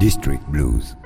District Blues.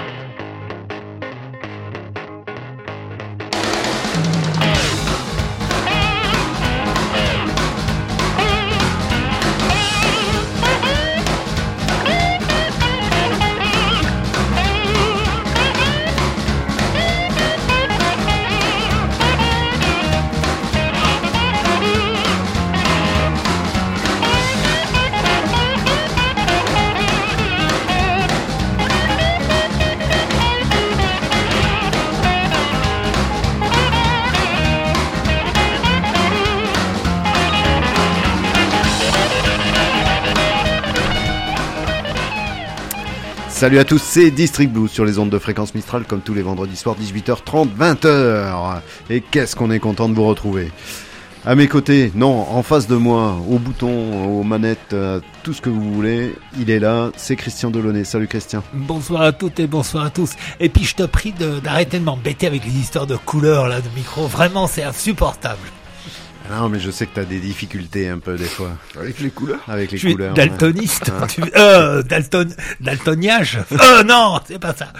Salut à tous, c'est District Blues sur les ondes de Fréquence Mistral comme tous les vendredis soirs 18h30, 20h. Et qu'est-ce qu'on est content de vous retrouver. À mes côtés, non, en face de moi, au bouton, aux manettes, tout ce que vous voulez, il est là, c'est Christian Delaunay. Salut Christian. Bonsoir à toutes et bonsoir à tous. Et puis je te prie d'arrêter de m'embêter avec les histoires de couleurs là, de micro. Vraiment, c'est insupportable. Non, mais je sais que t'as des difficultés un peu des fois. Avec les couleurs. Avec les je suis couleurs. daltoniste. Ouais. Daltoniage. Non, c'est pas ça.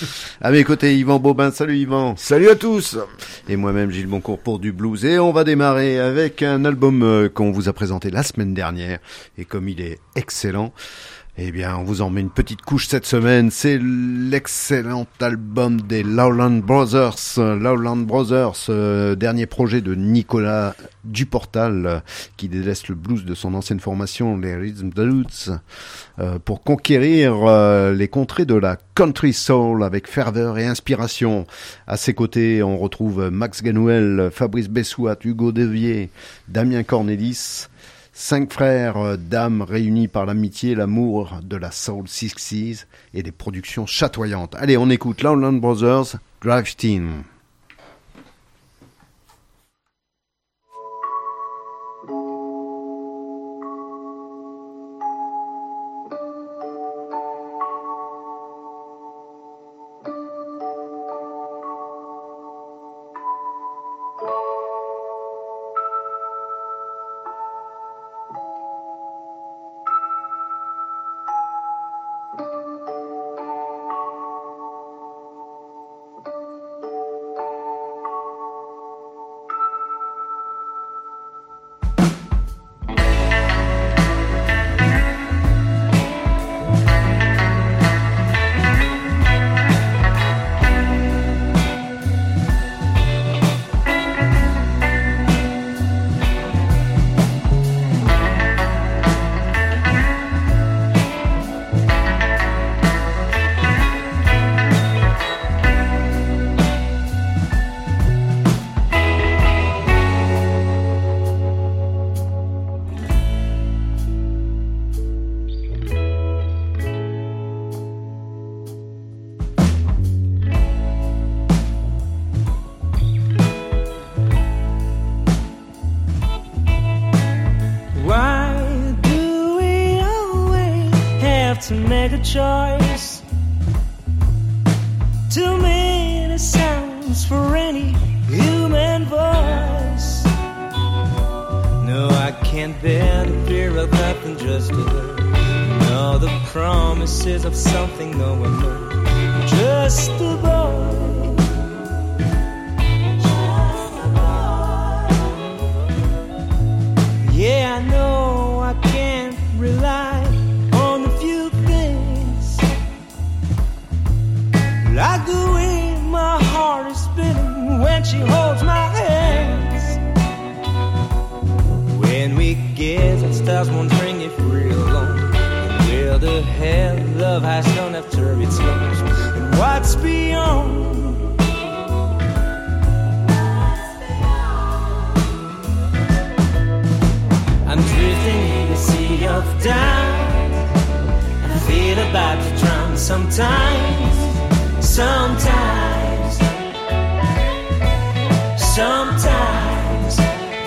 À mes côtés, Yvan Bobin. Salut Yvan. Salut à tous. Et moi-même, Gilles Boncourt pour du blues. Et on va démarrer avec un album qu'on vous a présenté la semaine dernière. Et comme il est excellent, eh bien, on vous en met une petite couche cette semaine. C'est l'excellent album des Lowland Brothers. Lowland Brothers, dernier projet de Nicolas Duportal, qui délaisse le blues de son ancienne formation, les Rhythm Blues, pour conquérir les contrées de la country soul avec ferveur et inspiration. À ses côtés, on retrouve Max Ganouel, Fabrice Bessouat, Hugo Devier, Damien Cornelis. 5 frères d'âmes réunis par l'amitié et l'amour de la Soul 60s et des productions chatoyantes. Allez, on écoute Lowland Brothers, Drive Team. To make a choice, too many sounds for any human voice. No, I can't bear the fear of nothing just to learn. No, the promises of something no one knows. Just a boy. Yeah, I know I can't rely on the few things, like the way my heart is spinning when she holds my hands. When we gaze at stars wondering if we're alone, and where the hell love has gone after its lows, and what's beyond. I'm drifting in the sea of doubt. I feel about to drown sometimes, sometimes, sometimes.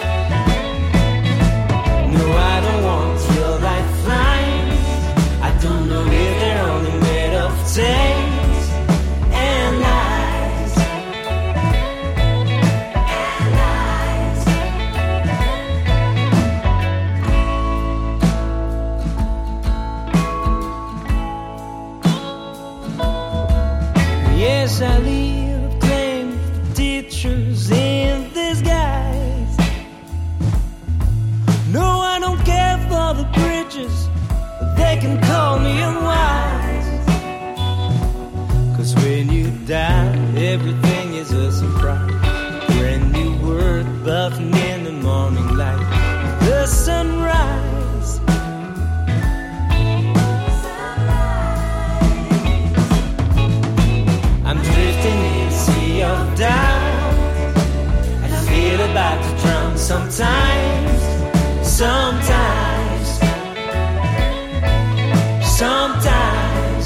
No, I don't want your lifelines. I don't know if they're only made of days and lies, and lies. the morning light, the sunrise. I'm drifting in a sea of doubt. I feel about to drown sometimes, sometimes, sometimes.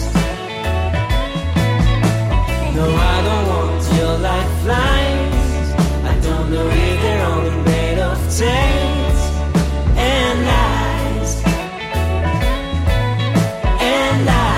No, I don't want your lifelines. I don't know if they're only made of taints and lies and lies.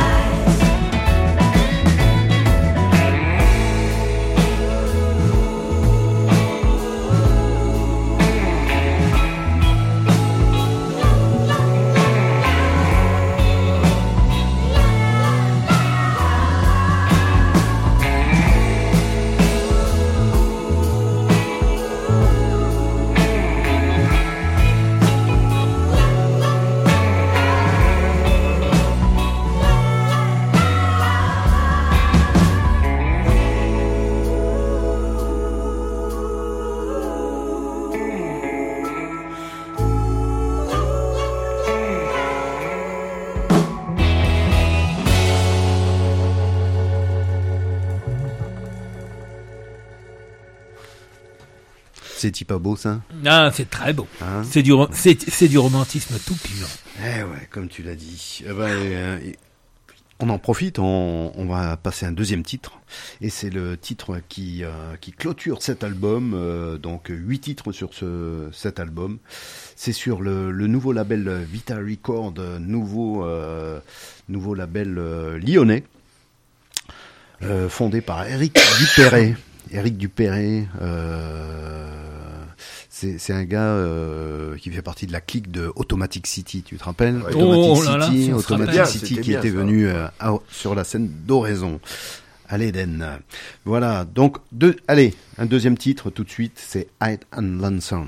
C'est pas beau ça? Ah, c'est très beau. Hein? C'est du romantisme tout pur. Eh ouais, comme tu l'as dit. On en profite, on va passer un deuxième titre. Et c'est le titre qui clôture cet album. Donc 8 titres sur cet album. C'est sur le nouveau label Vita Record, nouveau label lyonnais, fondé par Eric Dupéret. Eric Dupéret, c'est un gars qui fait partie de la clique de Automatic City, tu te rappelles? Automatic City qui était venu sur la scène d'Oraison à l'Eden. Voilà, donc un deuxième titre tout de suite, c'est Hide and Lonesome.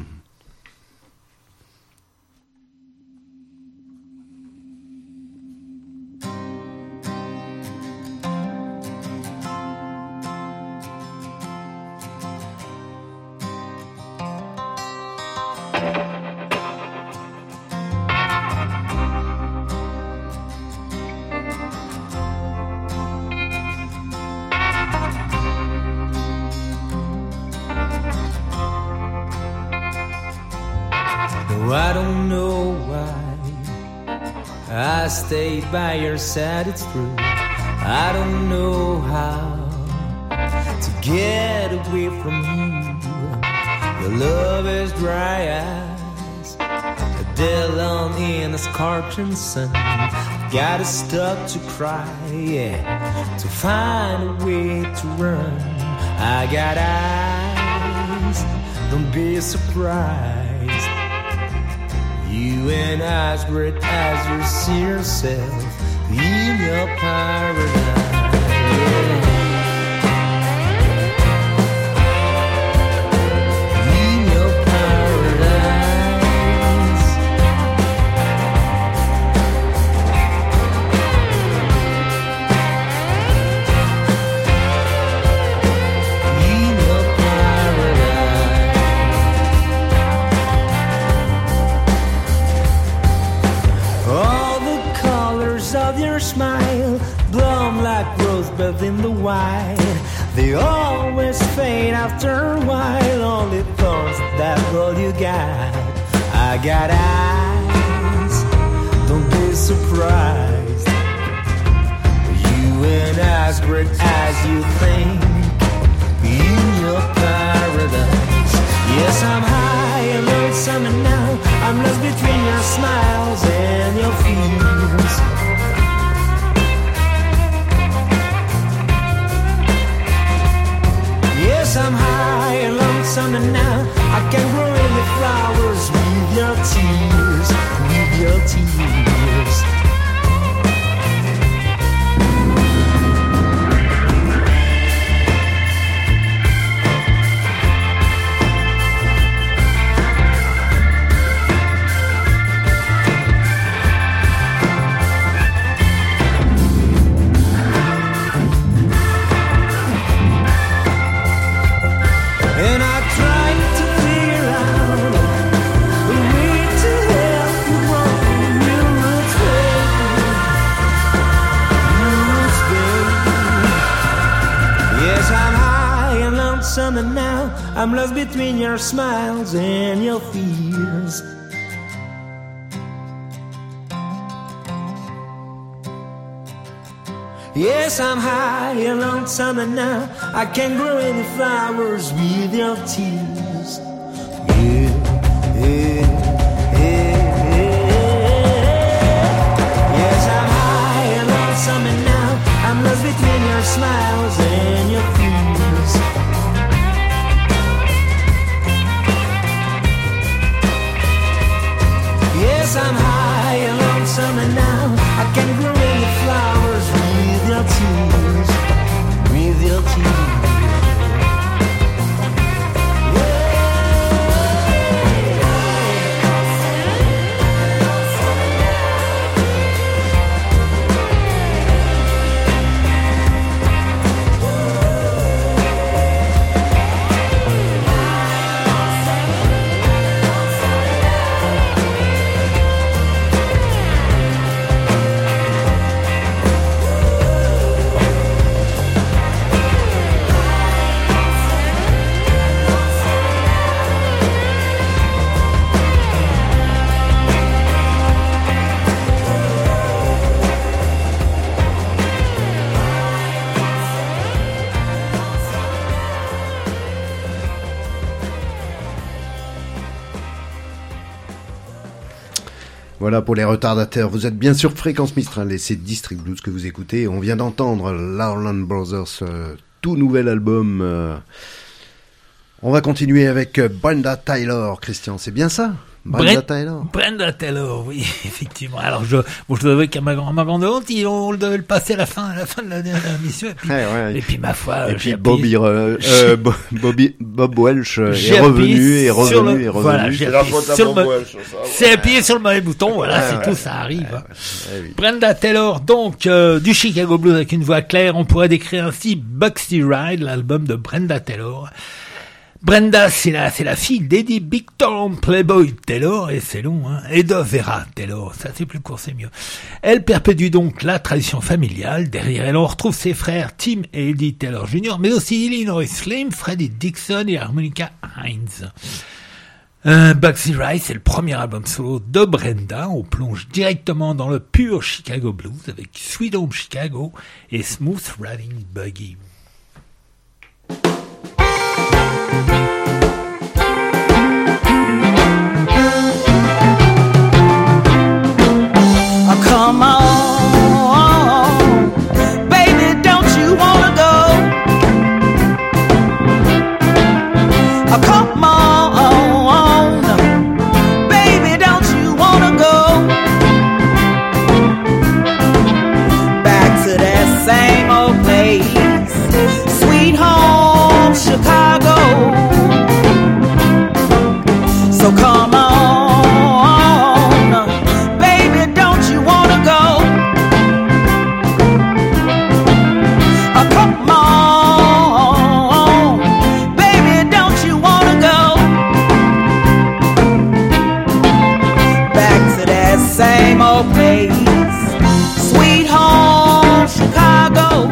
I don't know why I stayed by your side, it's true. I don't know how to get away from you. Your love is dry as a dead lawn in a scorching sun. Got us stuck to cry, yeah, to find a way to run. I got eyes, don't be surprised. You and I, as great as you see yourself in your paradise. In your paradise. In your paradise. All the colors of your smile bloom like rosebuds in the wild. They always fade after a while. Only thorns that all you got. I got eyes, don't be surprised. You and I, as great as you think, in your paradise. Yes, I'm high and lonesome and now I'm lost between your smiles and your fears. Yes, I'm high and lonesome and now I can grow in the flowers with your tears, with your tears. And I tried to figure out I'm lost between your smiles and your fears. Yes, I'm high and lonesome and now I can't grow any flowers with your tears. Yeah, yeah, yeah, yeah. Yes, I'm high and lonesome and now I'm lost between your smiles and your fears. Yes, I'm high and lonesome and now I can't grow any flowers with your tears, with your tears. Voilà pour les retardataires. Vous êtes bien sur Fréquence Mistral et c'est District Blues que vous écoutez. On vient d'entendre l'Harlan Brothers, tout nouvel album. On va continuer avec Brenda Taylor, Christian. C'est bien ça? Brenda Taylor. Brenda Taylor, oui, effectivement. Alors, je dois avouer qu'à ma grande honte, on devait le passer à la fin de la dernière émission. Et puis, ma foi, et puis Bob Welch est revenu. Voilà, j'ai appuyé sur le mauvais bouton, voilà, c'est tout, ça arrive. Oui. Brenda Taylor, donc, du Chicago Blues avec une voix claire, on pourrait décrire ainsi Bugsy Ride, l'album de Brenda Taylor. Brenda, c'est la fille d'Eddie Big Tom Playboy Taylor, et c'est long, hein, et de Vera Taylor, ça c'est plus court, c'est mieux. Elle perpétue donc la tradition familiale. Derrière elle, on retrouve ses frères Tim et Eddie Taylor Jr., mais aussi Illinois Slim, Freddie Dixon et Harmonica Hines. Bugsy Ride, c'est le premier album solo de Brenda. On plonge directement dans le pur Chicago Blues avec Sweet Home Chicago et Smooth Riding Buggy. Come on, baby, don't you wanna go? Come on, baby, don't you wanna go? Back to that same old place, sweet home Chicago. So come on. Same old place, sweet home Chicago.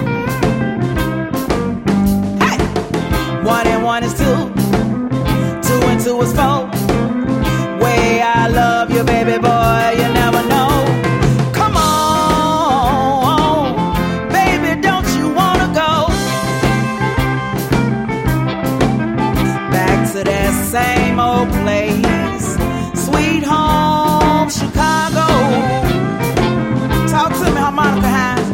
Hey, 1 and 1 is 2, 2 and 2 is 4. Way I love you, baby boy, you never know. Come on, baby, don't you wanna go back to that same old place, sweet home Chicago? Talk to me, Harmonica Hines.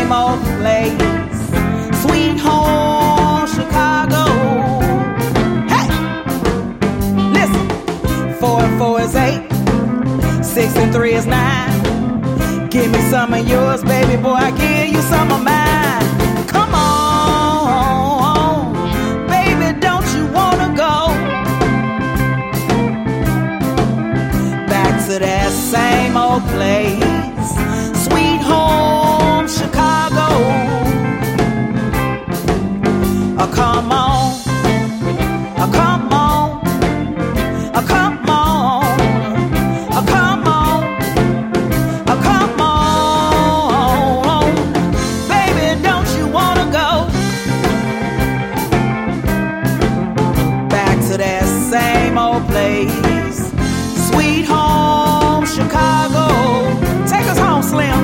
same old place. Sweet home, Chicago. Hey! Listen. 4 and 4 is 8. 6 and 3 is 9. Give me some of yours, baby boy. I give you some of mine. Come on, baby, don't you wanna go back to that same old place? Sweet home, Chicago. Oh, come on. Oh, come on. Oh, come on. Oh, come on. Oh, come on. Baby, don't you wanna go back to that same old place? Sweet home, Chicago. Take us home, Slim.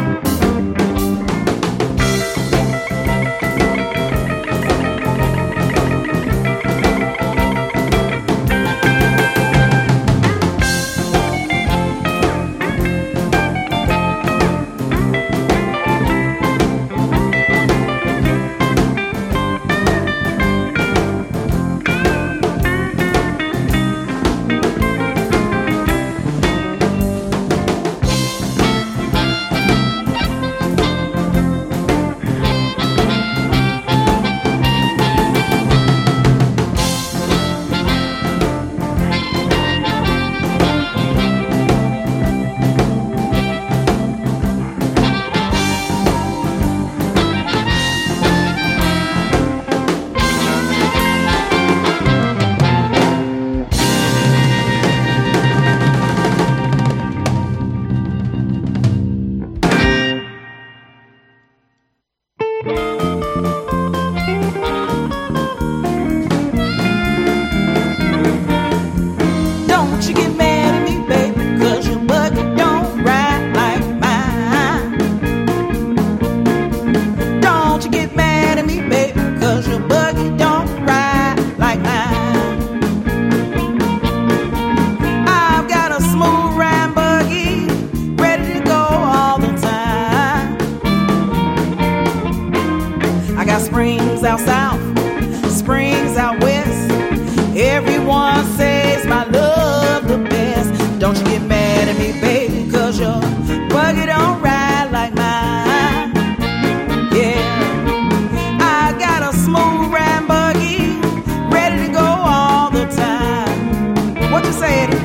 Don't you get mad at me, baby, 'cause your buggy don't ride like mine. Don't you get mad at me, baby, 'cause your buggy don't ride like mine. I've got a smooth ride buggy, ready to go all the time. I got springs out south, springs out west. Everyone says my love the best. Don't you get mad at me, baby, 'cause your buggy don't ride like mine. Yeah, I got a smooth ride buggy, ready to go all the time. What you say, Eddie?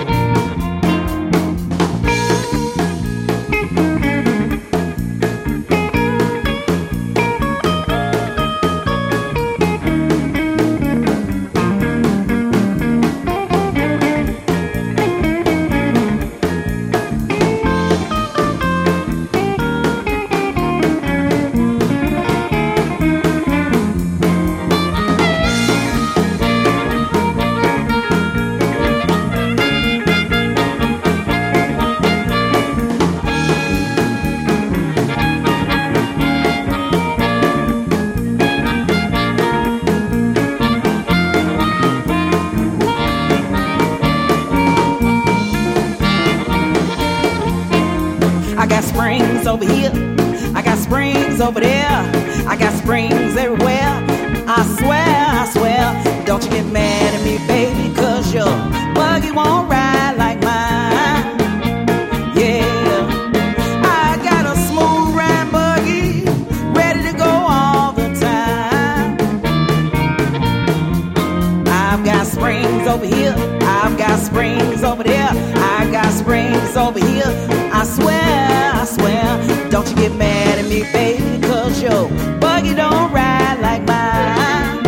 I got springs over here, I got springs over there, I got springs everywhere. I swear, don't you get mad at me, baby, 'cause your buggy won't ride like mine. Yeah, I got a smooth ride buggy, ready to go all the time. I've got springs over here, I've got springs over there, I got springs over here. I swear, don't you get mad at me, baby, 'cause your buggy don't ride like mine.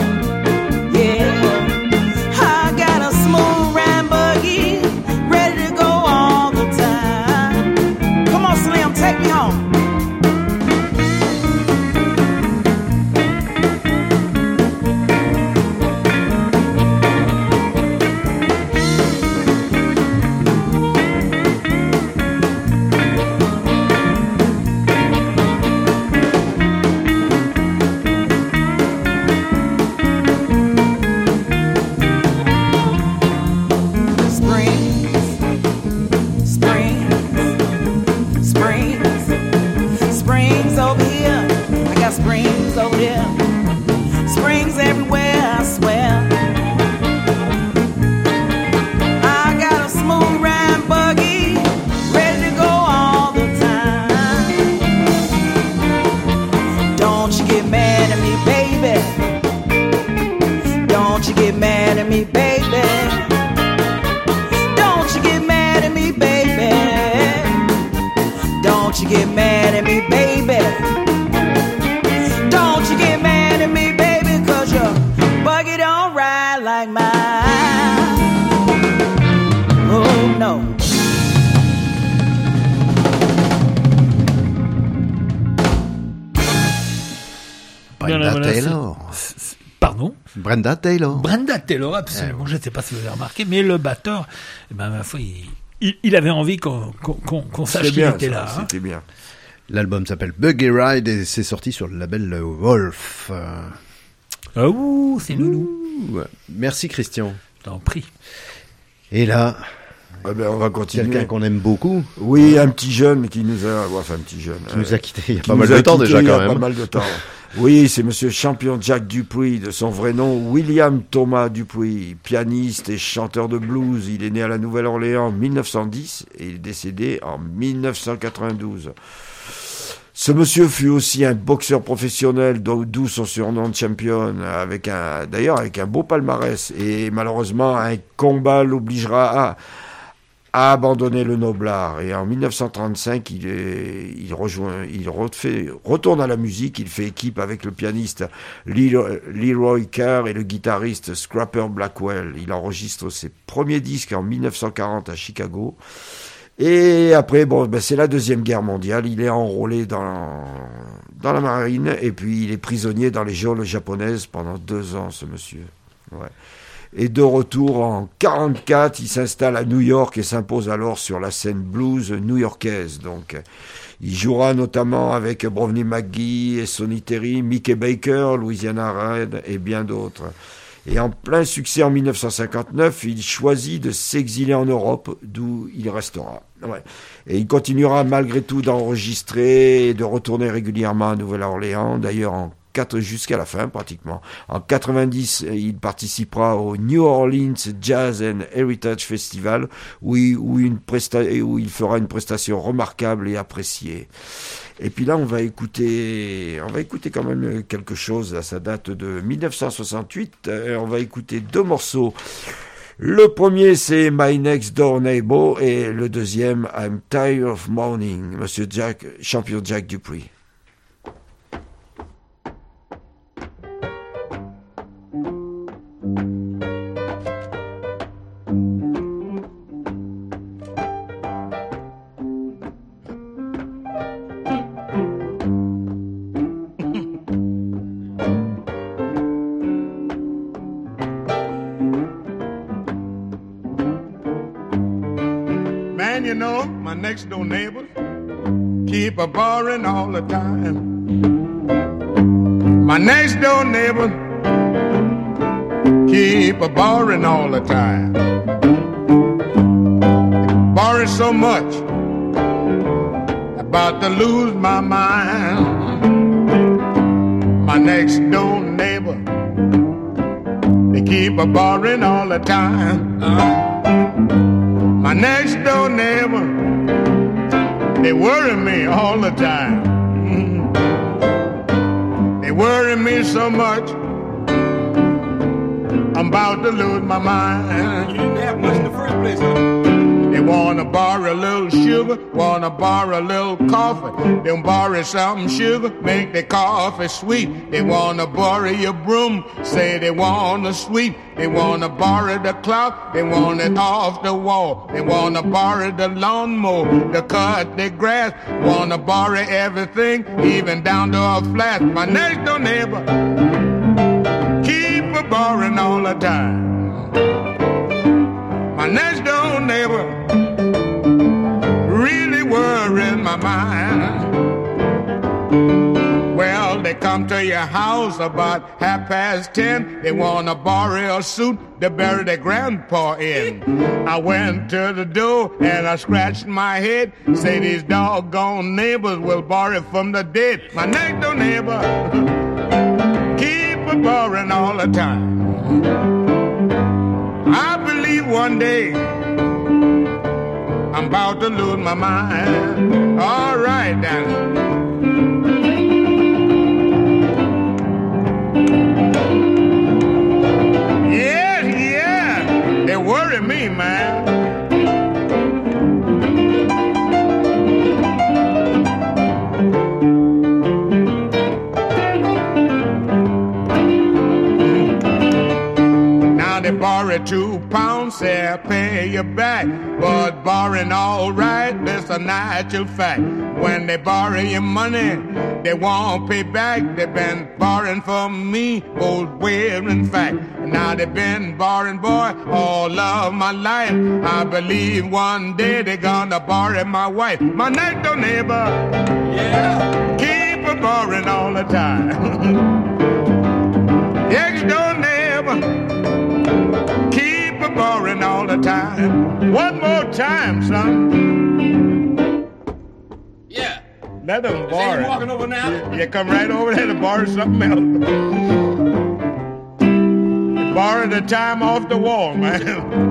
Yeah, I got a smooth ride buggy, ready to go all the time. Come on, Slim, take me home. get mad at me, baby. Don't you get mad at me, baby. Don't you get mad at me, baby. Don't you get mad at me, baby. Don't you get mad at me, baby, 'cause your buggy don't ride like mine. Oh no. Brenda Taylor. Pardon? Brenda Taylor. Brenda Taylor, absolument. Je ne sais pas si vous avez remarqué, mais le batteur, ma foi, il avait envie qu'on sache qu'il était là. C'était bien. L'album s'appelle Buggy Ride et c'est sorti sur le label Wolf. Oh, c'est loulou. Merci Christian. T'en prie. Et là, on va continuer. Quelqu'un qu'on aime beaucoup. Oui, un petit jeune qui nous a, qui nous a quitté il y a pas mal de temps déjà quand même. Pas mal de temps. Oui, c'est Monsieur Champion Jack Dupuis, de son vrai nom William Thomas Dupuis, pianiste et chanteur de blues. Il est né à la Nouvelle-Orléans en 1910 et il est décédé en 1992. Ce monsieur fut aussi un boxeur professionnel, d'où son surnom de champion, d'ailleurs avec un beau palmarès. Et malheureusement, un combat l'obligera à abandonner le noblard. Et en 1935, il retourne à la musique. Il fait équipe avec le pianiste Leroy Kerr et le guitariste Scrapper Blackwell. Il enregistre ses premiers disques en 1940 à Chicago. Et après, c'est la Deuxième Guerre mondiale. Il est enrôlé dans la marine et puis il est prisonnier dans les geôles japonaises pendant 2 ans, ce monsieur. Ouais. Et de retour en 44, il s'installe à New York et s'impose alors sur la scène blues new-yorkaise. Donc, il jouera notamment avec Brownie McGhee et Sonny Terry, Mickey Baker, Louisiana Red et bien d'autres. Et en plein succès en 1959, il choisit de s'exiler en Europe, d'où il restera. Ouais. Et il continuera malgré tout d'enregistrer et de retourner régulièrement à Nouvelle-Orléans, d'ailleurs jusqu'à la fin pratiquement. En 90, il participera au New Orleans Jazz and Heritage Festival où il fera une prestation remarquable et appréciée. Et puis là, on va écouter quand même quelque chose. Là, ça date de 1968. On va écouter 2 morceaux. Le premier, c'est My Next Door Neighbor et le deuxième, I'm Tired of Mourning, Monsieur Champion Jack Dupuis. Next door neighbor keep a borrowing all the time. My next door neighbor keep a borrowing all the time. Borrow so much, about to lose my mind. My next door neighbor, they keep a borrowing all the time. My next door neighbor, they worry me all the time. They worry me so much, I'm about to lose my mind. You didn't have much in the first place, huh? They wanna borrow a little sugar, wanna borrow a little coffee. They borrow some sugar, make their coffee sweet. They wanna borrow your broom, say they wanna sweep. They wanna borrow the cloth, they want it off the wall. They wanna borrow the lawnmower to cut their grass. Wanna borrow everything, even down to a flat. My next door neighbor keep a borrowing all the time. My next door neighbor really worrying my mind. Well, they come to your house about 10:30. They wanna borrow a suit to bury their grandpa in. I went to the door and I scratched my head. Say these doggone neighbors will borrow from the dead. My next door neighbor keep a borrowing all the time. I believe one day I'm about to lose my mind. All right, then. borrow 2 pounds, say I pay you back. But borrowing all right, that's a natural fact. When they borrow your money, they won't pay back. They've been borrowing from me, both way in fact. Now they've been borrowing, boy, all of my life. I believe one day they're gonna borrow my wife. My next door neighbor, yeah, keep a borrowing all the time. Next door neighbor, keep a borrowing all the time. One more time, son. Yeah. Let them Is borrow. he walking over now? You come right over there to borrow something else. Borrow the time off the wall, man.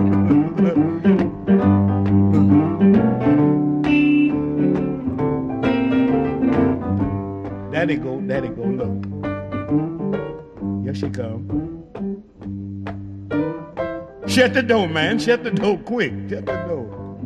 Daddy go, look. Here she come. Shut the door, man. Shut the door quick. Shut the door.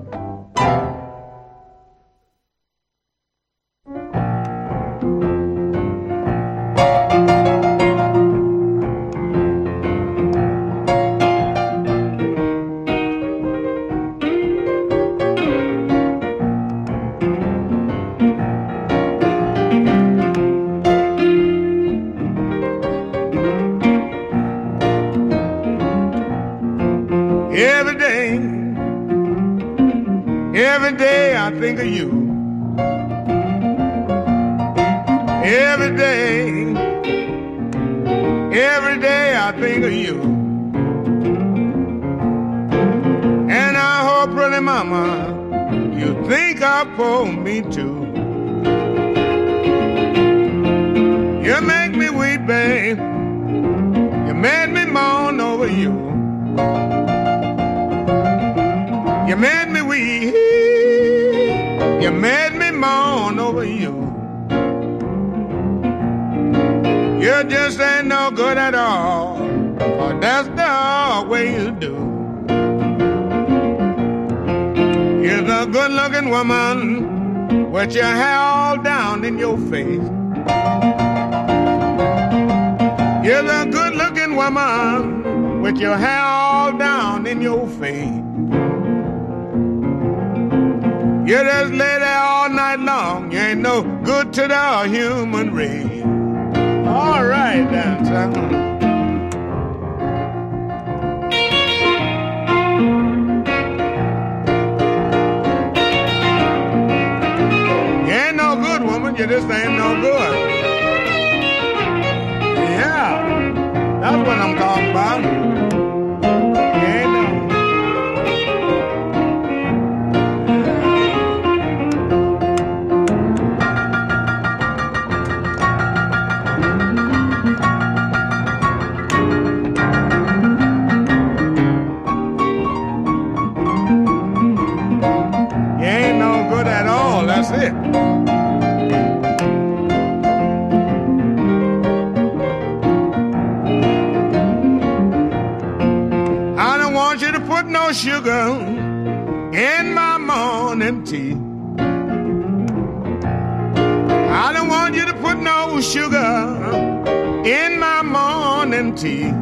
Every day I think of you. Every day I think of you. And I hope, pretty mama, you think of me too. You make me weep, babe. You made me moan over you. You made me weep. You made me moan over you. You just ain't no good at all, or that's the way you do. You're the good-looking woman with your hair all down in your face. You're the good-looking woman with your hair all down in your face. You just lay there all night long. You ain't no good to the human race. All right, then, son. You ain't no good, woman. You just ain't no good. Yeah, that's what I'm talking about. You ain't no. That's it. I don't want you to put no sugar in my morning tea. I don't want you to put no sugar in my morning tea.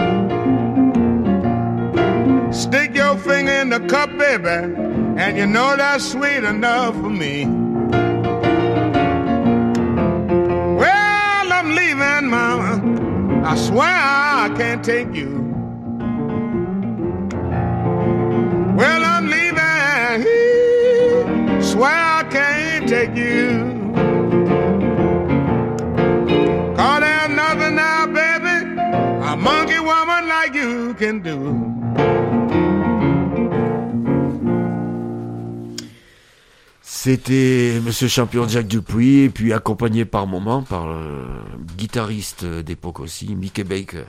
Stick your finger in the cup, baby, and you know that's sweet enough for me. Well, I'm leaving, mama. I swear I can't take you. Well, I'm leaving. Swear I can't take you. 'Cause there's nothing now, baby, a monkey woman like you can do. C'était Monsieur Champion Jack Dupuis, et puis accompagné par moments par le guitariste d'époque aussi, Mickey Baker.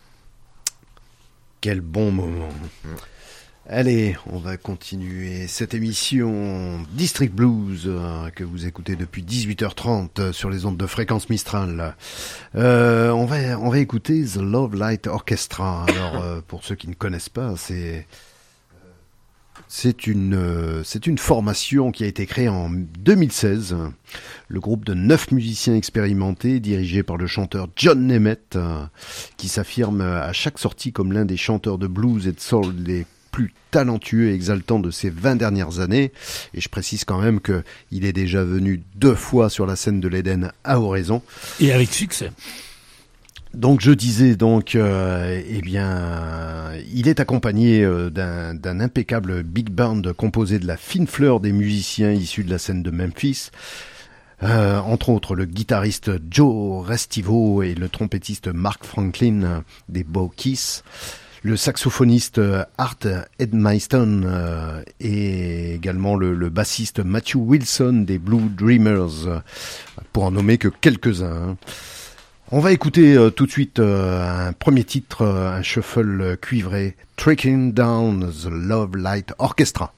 Quel bon moment. Allez, on va continuer cette émission District Blues que vous écoutez depuis 18h30 sur les ondes de Fréquence Mistral. On va écouter The Love Light Orchestra. Alors, pour ceux qui ne connaissent pas, c'est C'est une formation qui a été créée en 2016. Le groupe de 9 musiciens expérimentés, dirigé par le chanteur John Nemeth, qui s'affirme à chaque sortie comme l'un des chanteurs de blues et de soul les plus talentueux et exaltants de ces 20 dernières années. Et je précise quand même qu'il est déjà venu 2 fois sur la scène de l'Éden à Oraison. Et avec succès. Donc je disais eh bien, il est accompagné d'un impeccable big band composé de la fine fleur des musiciens issus de la scène de Memphis, entre autres le guitariste Joe Restivo et le trompettiste Mark Franklin des Bow Keys, le saxophoniste Art Edmiston et également le bassiste Matthew Wilson des Blue Dreamers, pour en nommer que quelques-uns. Hein. On va écouter tout de suite un premier titre, un shuffle cuivré, Tracking Down the Love Light Orchestra.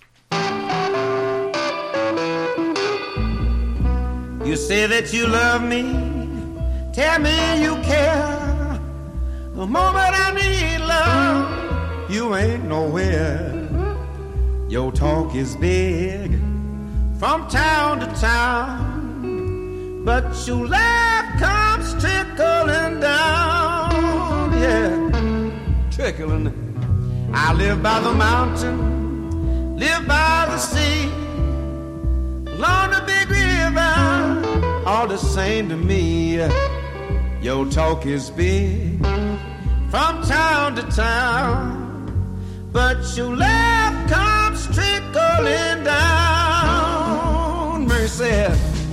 You say that you love me, tell me you care. The moment I need love, you ain't nowhere. Your talk is big from town to town, but your laugh comes trickling down, yeah, trickling. I live by the mountain, live by the sea, along the big river, all the same to me. Your talk is big from town to town, but your laugh comes trickling down, mercy.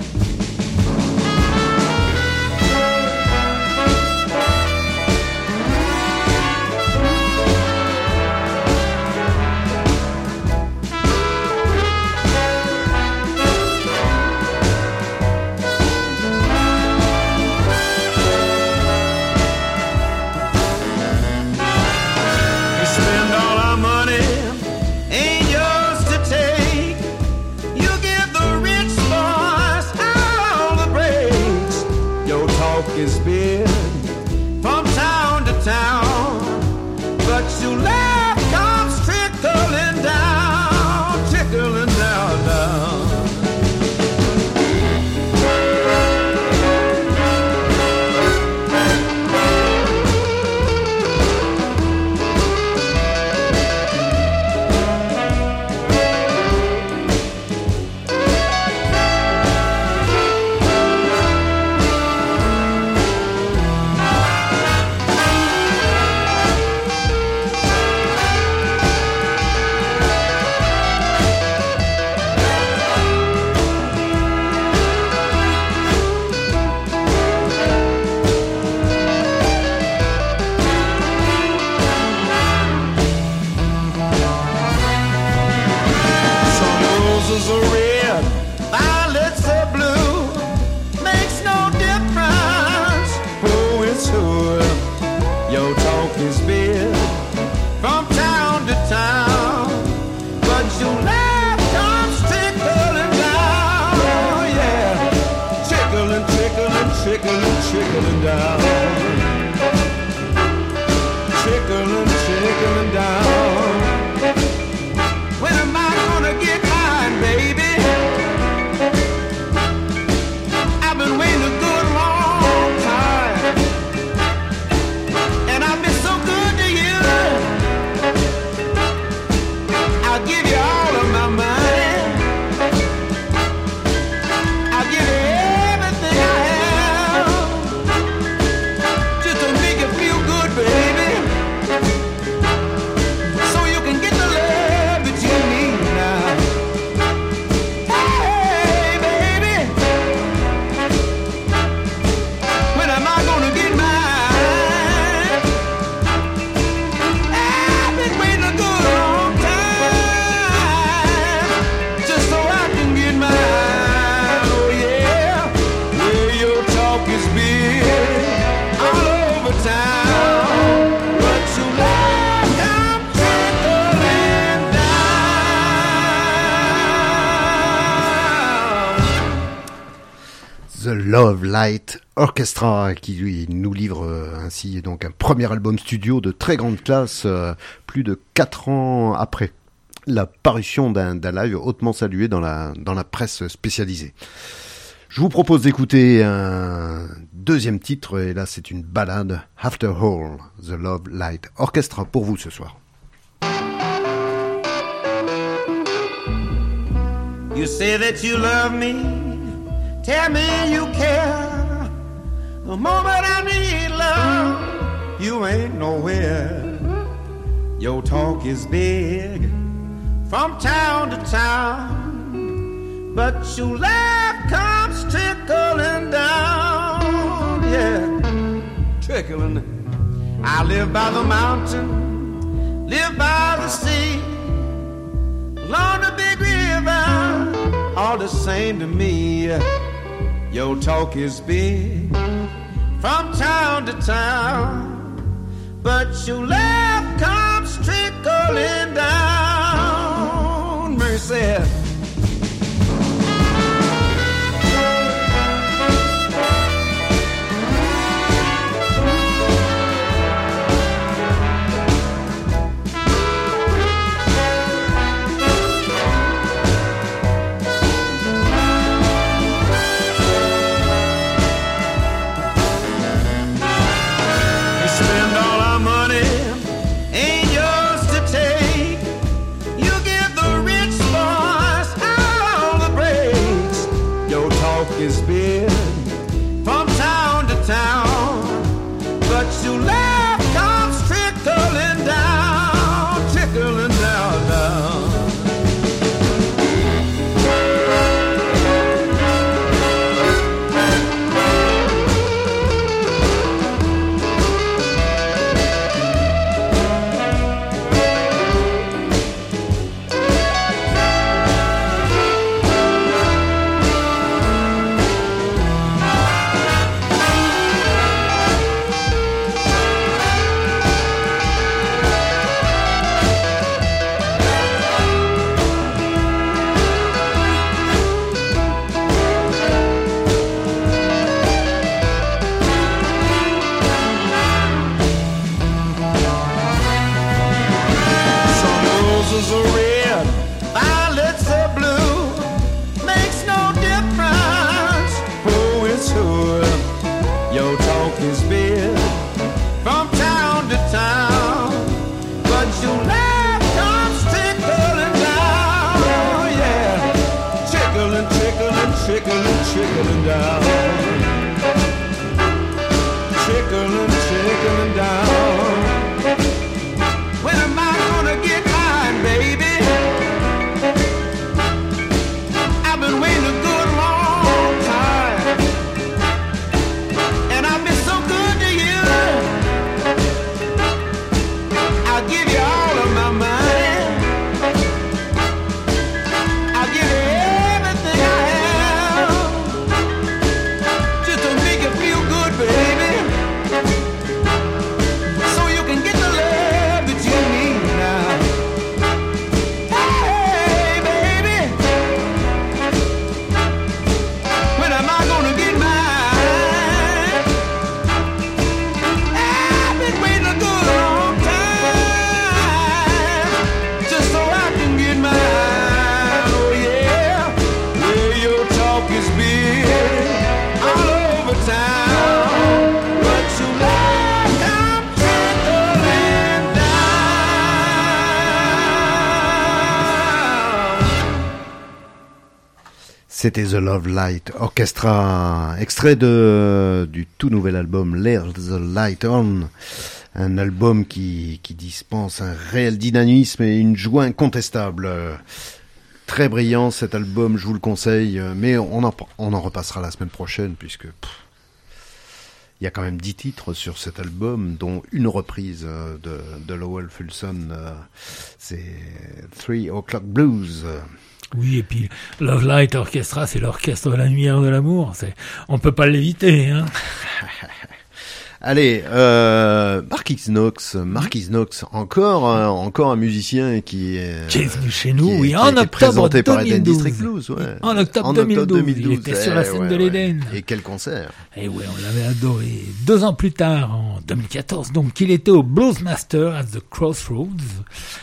Is big from town to town, but your laugh comes trickling down, trickling down, down. Trickling down, trickling down. When am I gonna get mine, baby? I've been waiting a good long time, and I've been so good to you. I'll give you all of my money. I'll give you everything I have. Love Light Orchestra qui lui nous livre ainsi donc un premier album studio de très grande classe plus de 4 ans après. la parution d'un live hautement salué dans la presse spécialisée. Je vous propose d'écouter un deuxième titre, et là c'est une ballade, After All, The Love Light Orchestra pour vous ce soir. You say that you love me, tell me you care. The moment I need love, you ain't nowhere. Your talk is big from town to town, but your laugh comes trickling down, yeah, trickling. I live by the mountain, live by the sea, along the big river, all the same to me. Your talk is big from town to town, but your laugh comes trickling down. Mercy. Is big from town to town, but your laugh comes trickling down, trickling down, down. Trickling down, trickling down. When am I gonna get mine, baby? I've been waiting a good long time, and I've been so good to you. I'll give you all of my money. I'll give you everything I have. C'était The Love Light Orchestra, extrait du tout nouvel album Let the Light On, un album qui dispense un réel dynamisme et une joie incontestable. Très brillant cet album, je vous le conseille, mais on en repassera la semaine prochaine puisque il y a quand même 10 titres sur cet album, dont une reprise de Lowell Fulson, c'est 3 O'Clock Blues. Oui, et puis Love Light Orchestra, c'est l'orchestre de la lumière de l'amour. On peut pas l'éviter, hein. Allez, Marquis Knox, encore un musicien qui est venu chez nous, oui, en octobre 2012. Par Eden District Blues, ouais. En octobre 2012, il était sur la scène de l'Eden. Et quel concert. Et ouais, on l'avait adoré. 2 ans plus tard, en 2014, donc, il était au Blues Master at the Crossroads.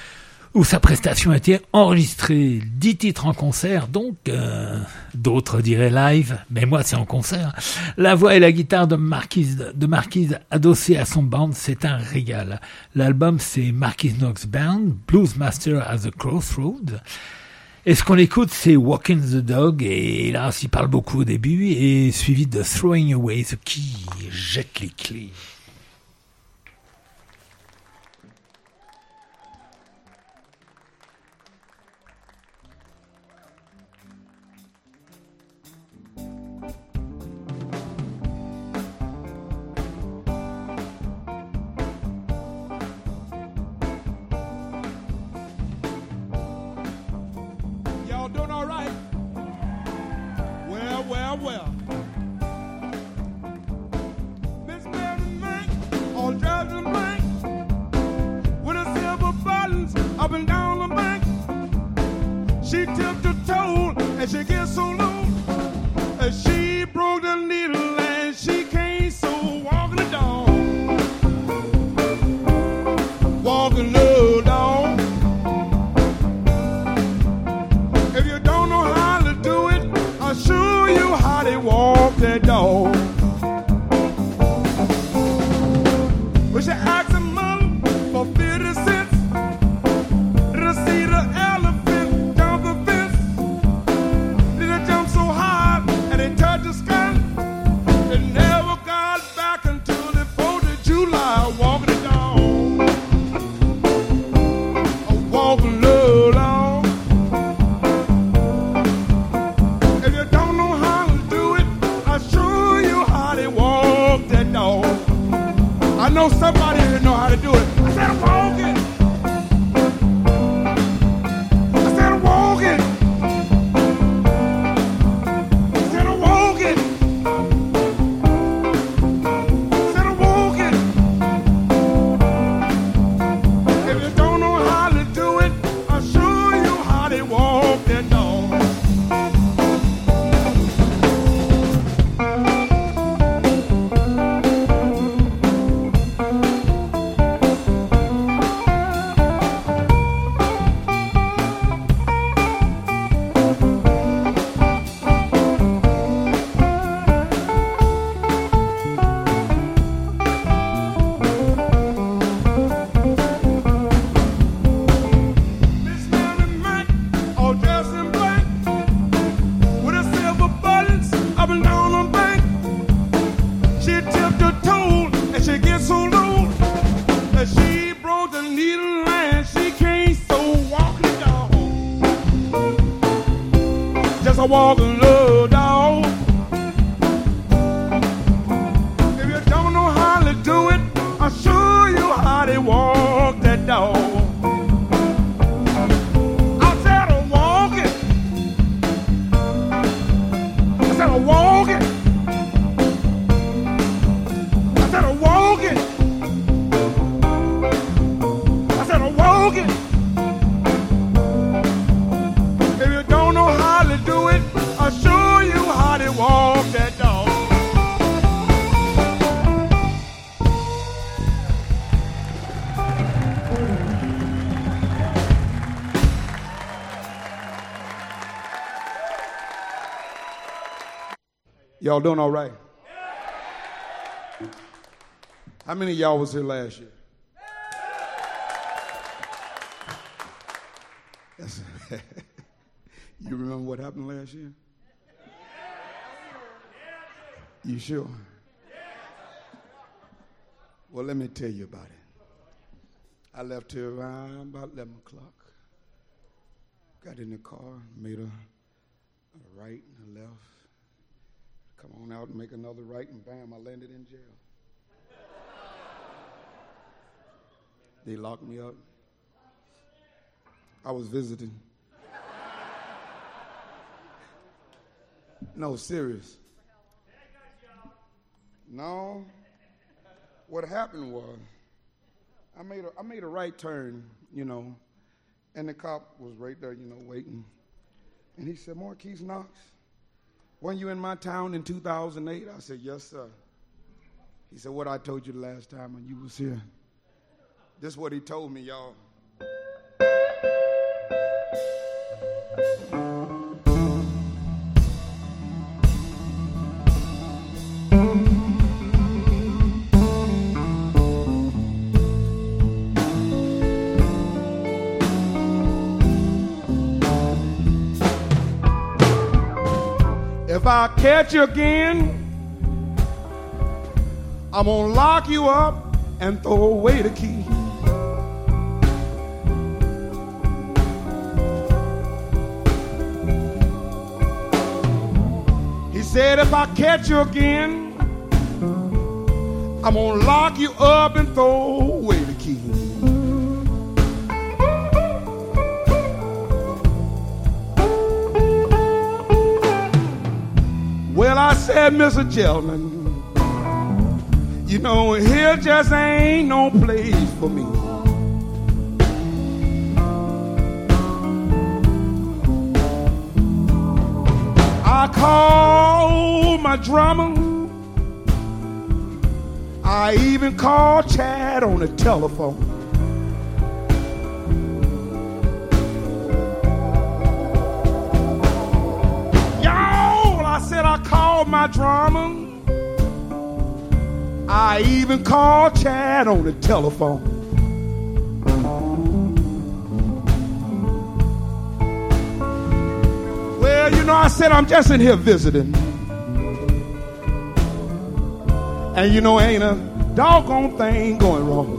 où sa prestation a été enregistrée. 10 titres en concert, donc d'autres diraient live, mais moi c'est en concert. La voix et la guitare de Marquise adossée à son band, c'est un régal. L'album c'est Marquise Knox Band, Blues Master at the Crossroads. Et ce qu'on écoute, c'est Walking the Dog, et là, s'il parle beaucoup au début, et suivi de Throwing Away, ce qui jette les clés. Well, Miss Mary Mac, all dressed in black, with her silver buttons up and down the back. She tipped her toe and she gets so low, and she broke the needle and she can't so walking the dog, walking the dog. If you don't know how to do it, I'll show you how they walk that dog. When she asked her mother for 50 cents to see the elephant jump the fence, did it jump so high and it touched the sky? They never got back until the 4th of July, walking the dog, walking the dog. I know somebody here know how to do it. I said I'm walking. I said I'm walking. I said I'm walking. I said I'm walking. If you don't know how to do it, I'll show you how they walk that dog. Walking low dog. If you don't know how to do it, I'll show you how they walk that dog. I said I'm walking. I said I'm walking. I said I'm walking. I said I'm walking. If you don't know how to do it, I'll show you how to walk that dog. Y'all doing all right? How many of y'all was here last year? You remember what happened last year? You sure? Well, let me tell you about it. I left here around about 11 o'clock. Got in the car, made a right and a left. Come on out and make another right, and bam, I landed in jail. They locked me up. I was visiting. No, serious. No. What happened was, I made a right turn, and the cop was right there, waiting. And he said, "Marquise Knox, weren't you in my town in 2008? I said, "Yes, sir." He said, "What I told you the last time when you was here." This is what he told me, y'all. If I catch you again, I'm gonna lock you up and throw away the key. He said, if I catch you again, I'm gonna lock you up and throw away the key. Well, I said, Mr. Gentleman, you know, here just ain't no place for me. I called my drummer. I even called Chad on the telephone. Y'all, I said I called my drummer. I even called Chad on the telephone. Well, you know, I said I'm just in here visiting. And you know, ain't a doggone thing going wrong.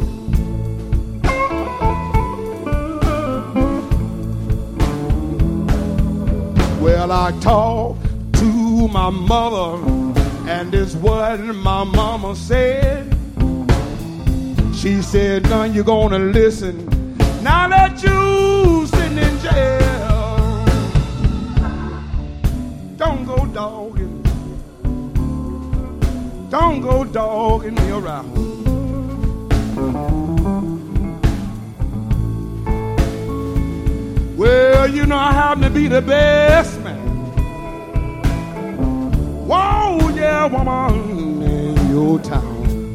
Well, I talked to my mother, and this what my mama said. She said, "None, you're gonna listen. Now that you sitting in jail, don't go dogging. Don't go dogging me around." Well, you know, I happen to be the best man. Whoa, yeah, woman in your town.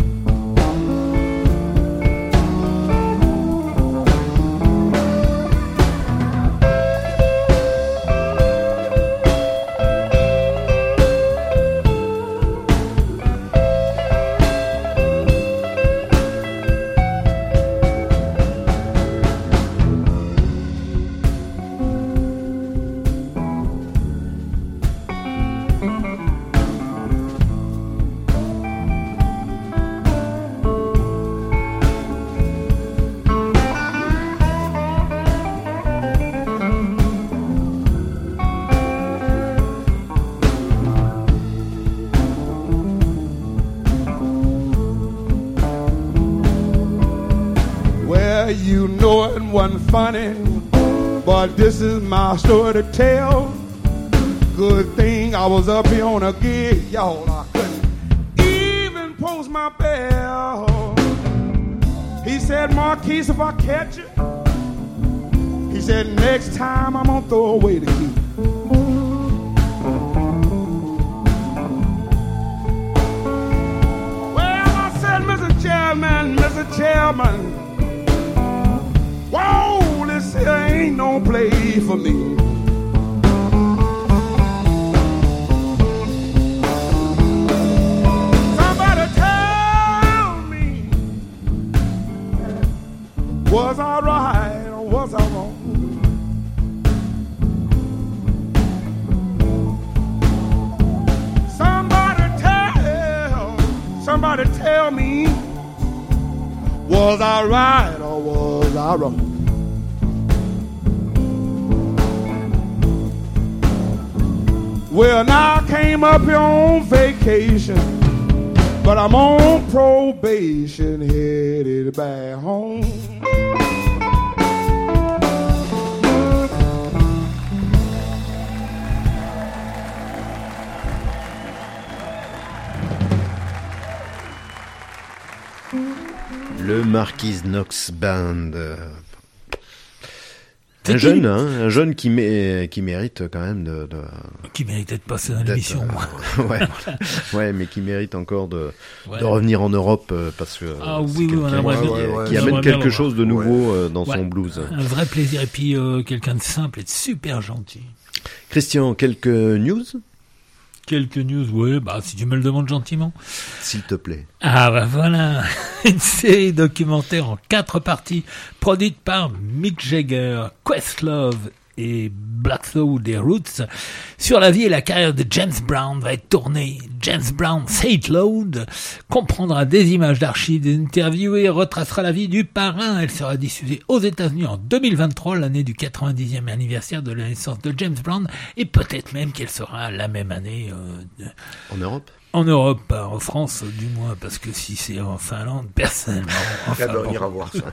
You know it wasn't funny, but this is my story to tell. Good thing I was up here on a gig, y'all. I couldn't even post my bell. He said, "Marquise, if I catch you," he said, "next time I'm gonna throw away the key." Well, I said, Mr. Chairman, whoa, this here ain't no play for me. Somebody tell me, was I right or was I wrong? Somebody tell me, was I right or was I wrong? Well, now I came up here on vacation, but I'm on probation, headed back home. Le Marquise Knox Band. Un jeune qui mérite quand même qui mérite d'être passé dans l'émission. Ouais, mais qui mérite encore de revenir en Europe parce que qui amène quelque chose de nouveau dans son blues. Un vrai plaisir, et puis quelqu'un de simple et de super gentil. Christian, quelques news? Quelques news, oui, si tu me le demandes gentiment. S'il te plaît. Ah voilà, une série documentaire en 4 parties, produite par Mick Jagger, Questlove et Black Thought des Roots, sur la vie et la carrière de James Brown va être tournée. James Brown Saint Load comprendra des images d'archives, des interviews et retracera la vie du parrain. Elle sera diffusée aux États-Unis en 2023, l'année du 90e anniversaire de la naissance de James Brown, et peut-être même qu'elle sera la même année en Europe. En Europe, en France du moins, parce que si c'est en Finlande, personnellement. On ira voir ça.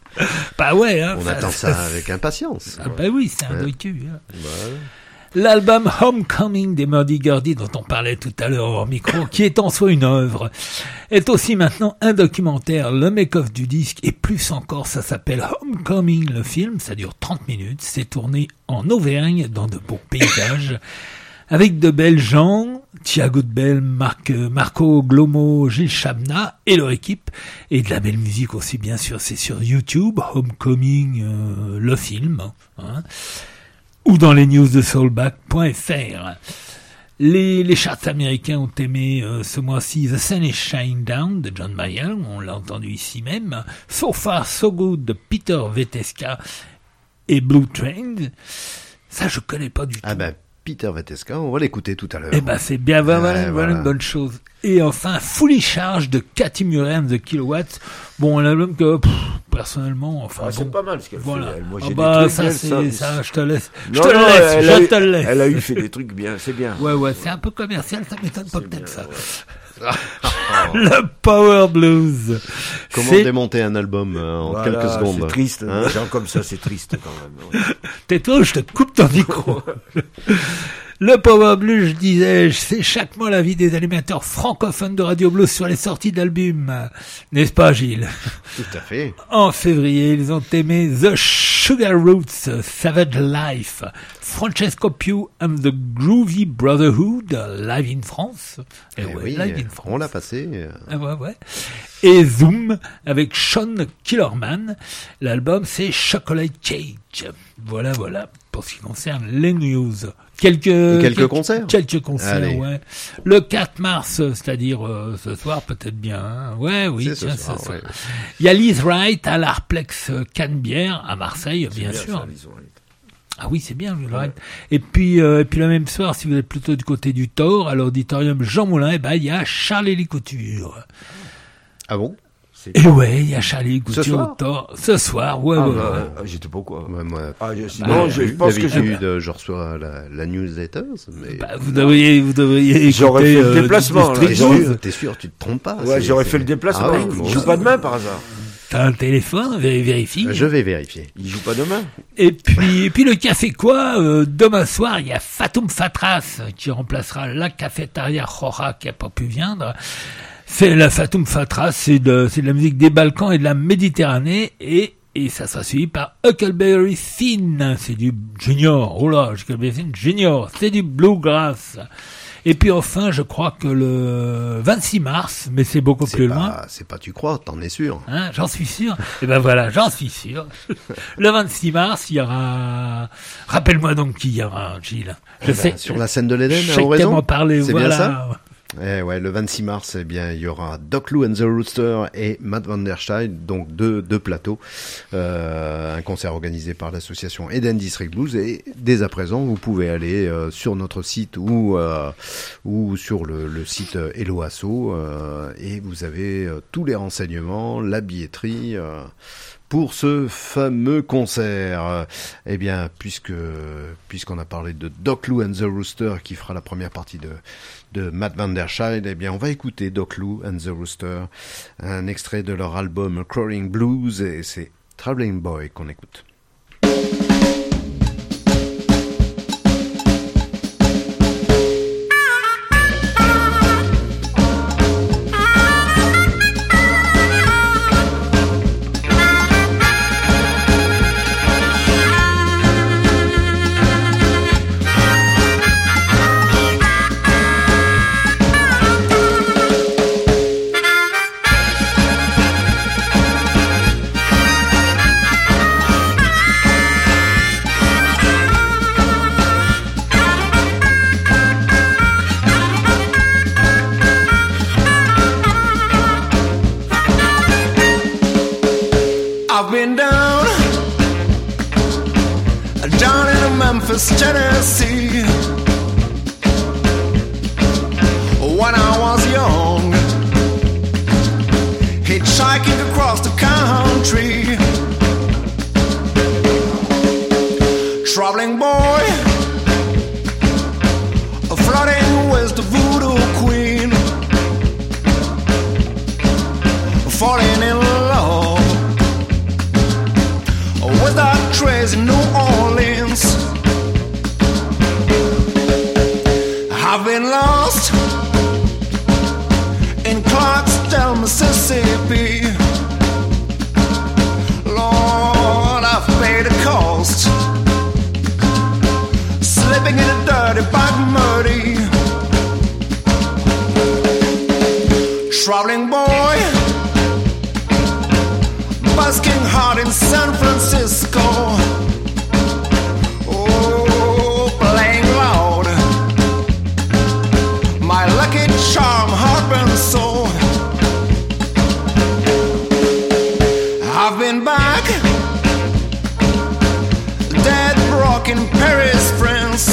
On attend ça avec impatience. Oui, c'est un docu. L'album Homecoming des Muddy Gurdy, dont on parlait tout à l'heure hors micro, qui est en soi une œuvre, est aussi maintenant un documentaire. Le make-off du disque, et plus encore, ça s'appelle Homecoming, le film. Ça dure 30 minutes. C'est tourné en Auvergne, dans de beaux paysages, avec de belles gens, Thiago de Bell, Marco Glomo, Gilles Chabna et leur équipe, et de la belle musique aussi, bien sûr. C'est sur YouTube, Homecoming, le film, ou dans les news de soulback.fr. Les charts américains ont aimé ce mois-ci The Sun is Shining Down de John Mayer, on l'a entendu ici même, So Far So Good de Peter Veteska et Blue Train. Ça, je connais pas du tout. Peter Veteska, on va l'écouter tout à l'heure. C'est bien, voilà une bonne chose. Et enfin, Fully Charged de Cathy Murray and the Kilowatts. Bon, un album que, personnellement, c'est pas mal ce qu'elle fait. Moi, j'ai des trucs, ça, je te laisse. Je te laisse. Elle a fait des trucs bien, c'est bien. Ouais, c'est un peu commercial, ça m'étonne pas que t'aimes ça. Le Power Blues. Comment démonter un album en quelques secondes? C'est triste, des gens comme ça, c'est triste quand même. Tais-toi, je te coupe ton micro. Le Power Blues, je disais, c'est chaque mois la vie des animateurs francophones de Radio Blues sur les sorties d'albums. N'est-ce pas, Gilles? Tout à fait. En février, ils ont aimé The Sugar Roots, Savage Life, Francesco Pugh and the Groovy Brotherhood, live in France. Live in France. On l'a passé. Ouais. Et Zoom, avec Sean Killerman. L'album, c'est Chocolate Cake. Voilà. Pour ce qui concerne les news. Quelques concerts. Quelques concerts, allez. Ouais. Le 4 mars, c'est-à-dire ce soir, peut-être bien. Hein. Oui, tiens, ce soir. Ouais. Il y a Liz Wright à l'Arplex Canebière, à Marseille, bien sûr. Ça, oui, c'est bien, Liz Wright. Et puis le même soir, si vous êtes plutôt du côté du Thor, à l'auditorium Jean Moulin, il y a Charles-Élie Couture. Ah bon? Et il y a Charlie Couture au Thor. Ce soir, ouais. J'étais pas quoi. Je pense que je reçois la newsletter. Mais... vous devriez j'aurais fait le déplacement. T'es sûr, tu te trompes pas? Ouais, j'aurais fait le déplacement. Il joue pas demain par hasard. T'as un téléphone, vérifie. Je vais vérifier. Il joue pas demain. Et puis le café quoi, demain soir, il y a Fatoum Fatras qui remplacera la cafétéria Jora qui a pas pu viendre. C'est la Fatoum Fatras, c'est de la musique des Balkans et de la Méditerranée, et ça sera suivi par Huckleberry Finn, c'est du junior, Huckleberry Finn junior, c'est du bluegrass. Et puis enfin, je crois que le 26 mars, mais c'est beaucoup plus loin. C'est pas tu crois, t'en es sûr. J'en suis sûr. Et voilà, j'en suis sûr. Le 26 mars, il y aura... Rappelle-moi donc qui il y aura, Gilles. Je sais. Sur la scène de l'Éden, à Oraison. M'en parler, c'est bien ça? Le 26 mars, il y aura Doc Lou and the Rooster et Matt Van Der Scheid, donc deux plateaux, un concert organisé par l'association Eden District Blues, et dès à présent, vous pouvez aller sur notre site ou sur le site Hello Asso, et vous avez tous les renseignements, la billetterie, pour ce fameux concert. Eh bien, puisqu'on a parlé de Doc Lou and the Rooster qui fera la première partie de Matt Van Der Scheid, eh bien, on va écouter Doc Lou and the Rooster, un extrait de leur album Crawling Blues, et c'est Traveling Boy qu'on écoute. Memphis, Tennessee. When I was young, hitchhiking across the country, traveling boy, flirting with the voodoo queen, falling in love with that crazy New Orleans. I've been lost in Clarksdale, Mississippi. Lord, I've paid the cost, slipping in a dirty back muddy. Traveling boy, busking hard in San Francisco. Oh, playing loud, my lucky charm harping so. I've been back, dead broke in Paris, France,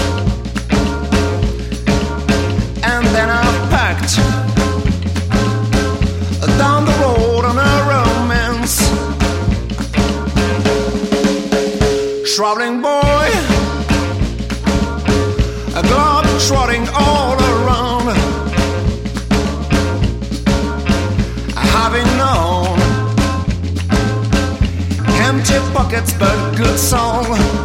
and then I've packed down the road on a romance. Traveling boy, a globe trotting all around, having known empty pockets but good song.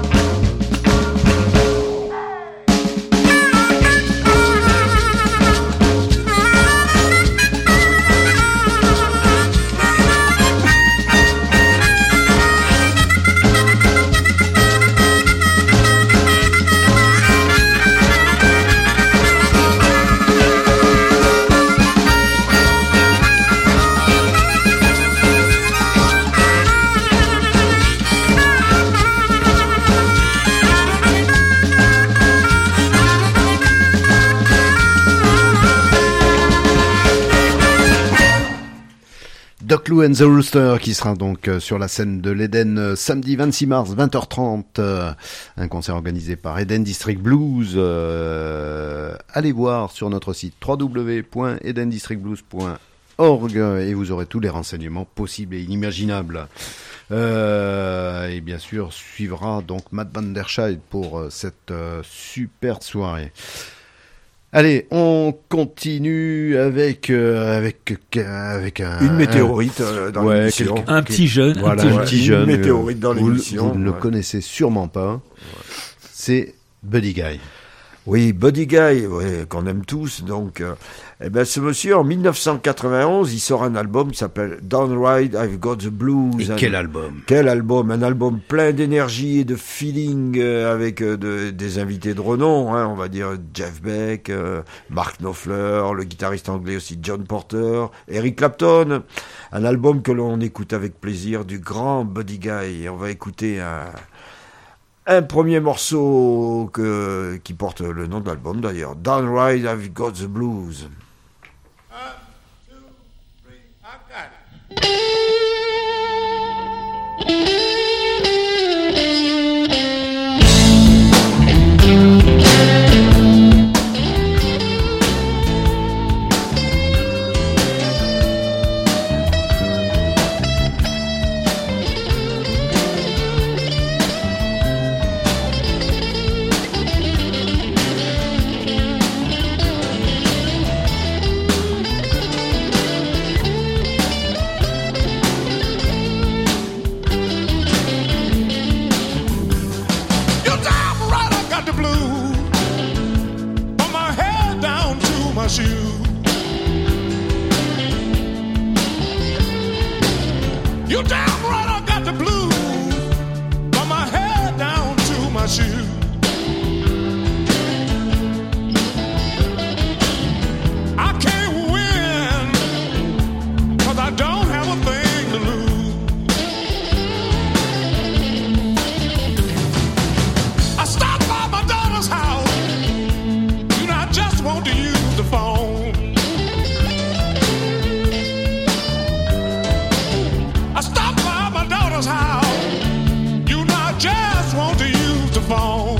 Doc Lou and the Rooster qui sera donc sur la scène de l'Eden samedi 26 mars 20h30, un concert organisé par Eden District Blues. Allez voir sur notre site www.edendistrictblues.org et vous aurez tous les renseignements possibles et inimaginables. Et bien sûr suivra donc Matt Van Der Scheid pour cette super soirée. Allez, on continue avec une météorite dans l'émission. Un petit jeune. Voilà, un petit jeune. Une météorite dans l'émission. Vous ne le connaissez sûrement pas. C'est Buddy Guy. Oui, Buddy Guy, qu'on aime tous. Donc, ce monsieur, en 1991, il sort un album qui s'appelle Downright I've Got the Blues. Et quel album! Quel album! Un album plein d'énergie et de feeling, avec des invités de renom, on va dire Jeff Beck, Mark Knopfler, le guitariste anglais aussi John Porter, Eric Clapton. Un album que l'on écoute avec plaisir du grand Buddy Guy. Et on va écouter un premier morceau qui porte le nom de l'album d'ailleurs, Downright I've Got the Blues. 1, 2, 3, I got it. You damn right I got the blues, from my head down to my shoes. I can't win, 'cause I don't have a thing to lose. I stopped by my daughter's house, you know I just want to use the phone. I stopped by my daughter's house, you know I just want to use the phone.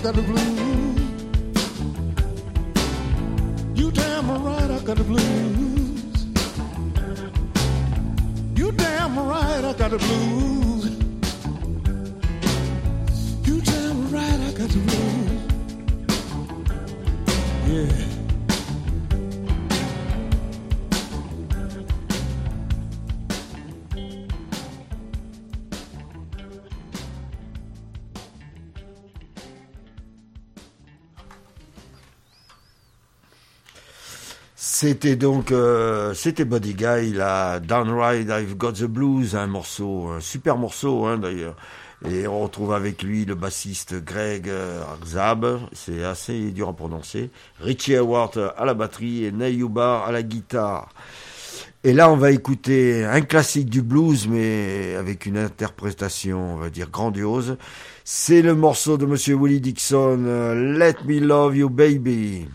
got the blues. You damn right I got the blues. You damn right I got the blues. You damn right I got the blues. Yeah. C'était Buddy Guy, la Downright I've Got the Blues, un super morceau d'ailleurs. Et on retrouve avec lui le bassiste Greg Arzab, c'est assez dur à prononcer, Richie Hayward à la batterie et Neil Hubbard à la guitare. Et là on va écouter un classique du blues mais avec une interprétation on va dire grandiose. C'est le morceau de Monsieur Willie Dixon, Let Me Love You Baby.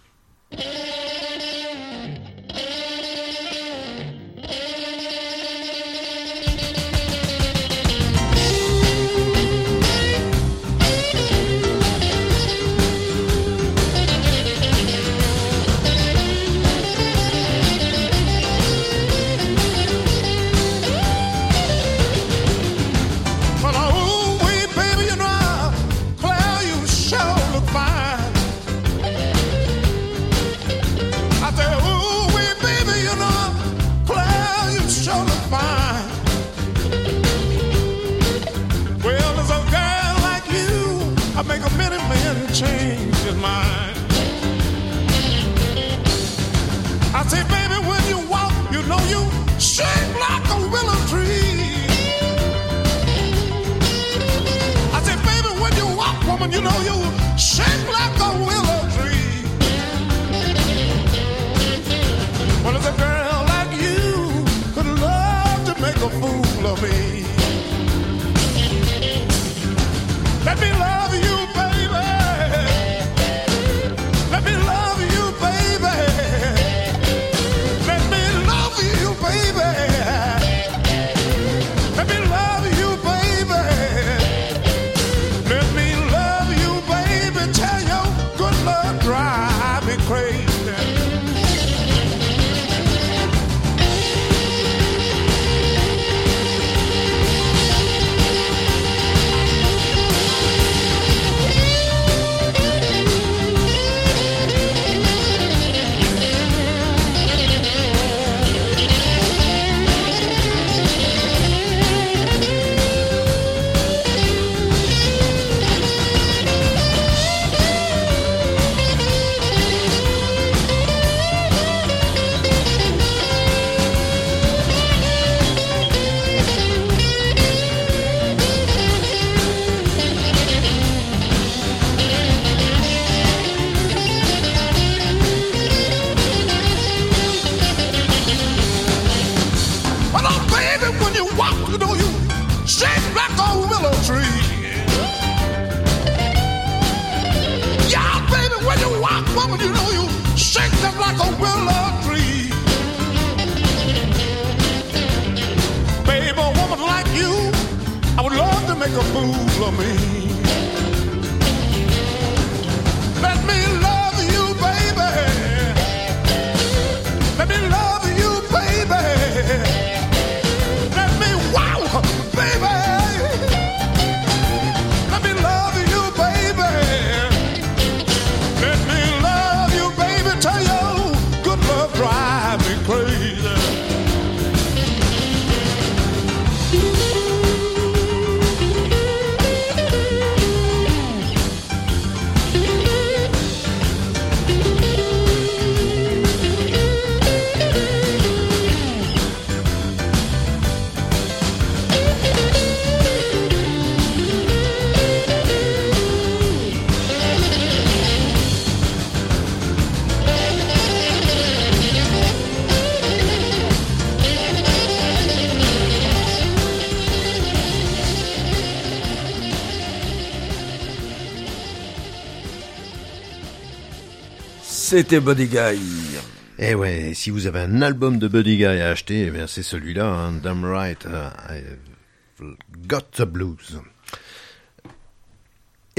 C'était Buddy Guy. Eh ouais, si vous avez un album de Buddy Guy à acheter, eh bien c'est celui-là, hein, Damn Right, I've Got the Blues.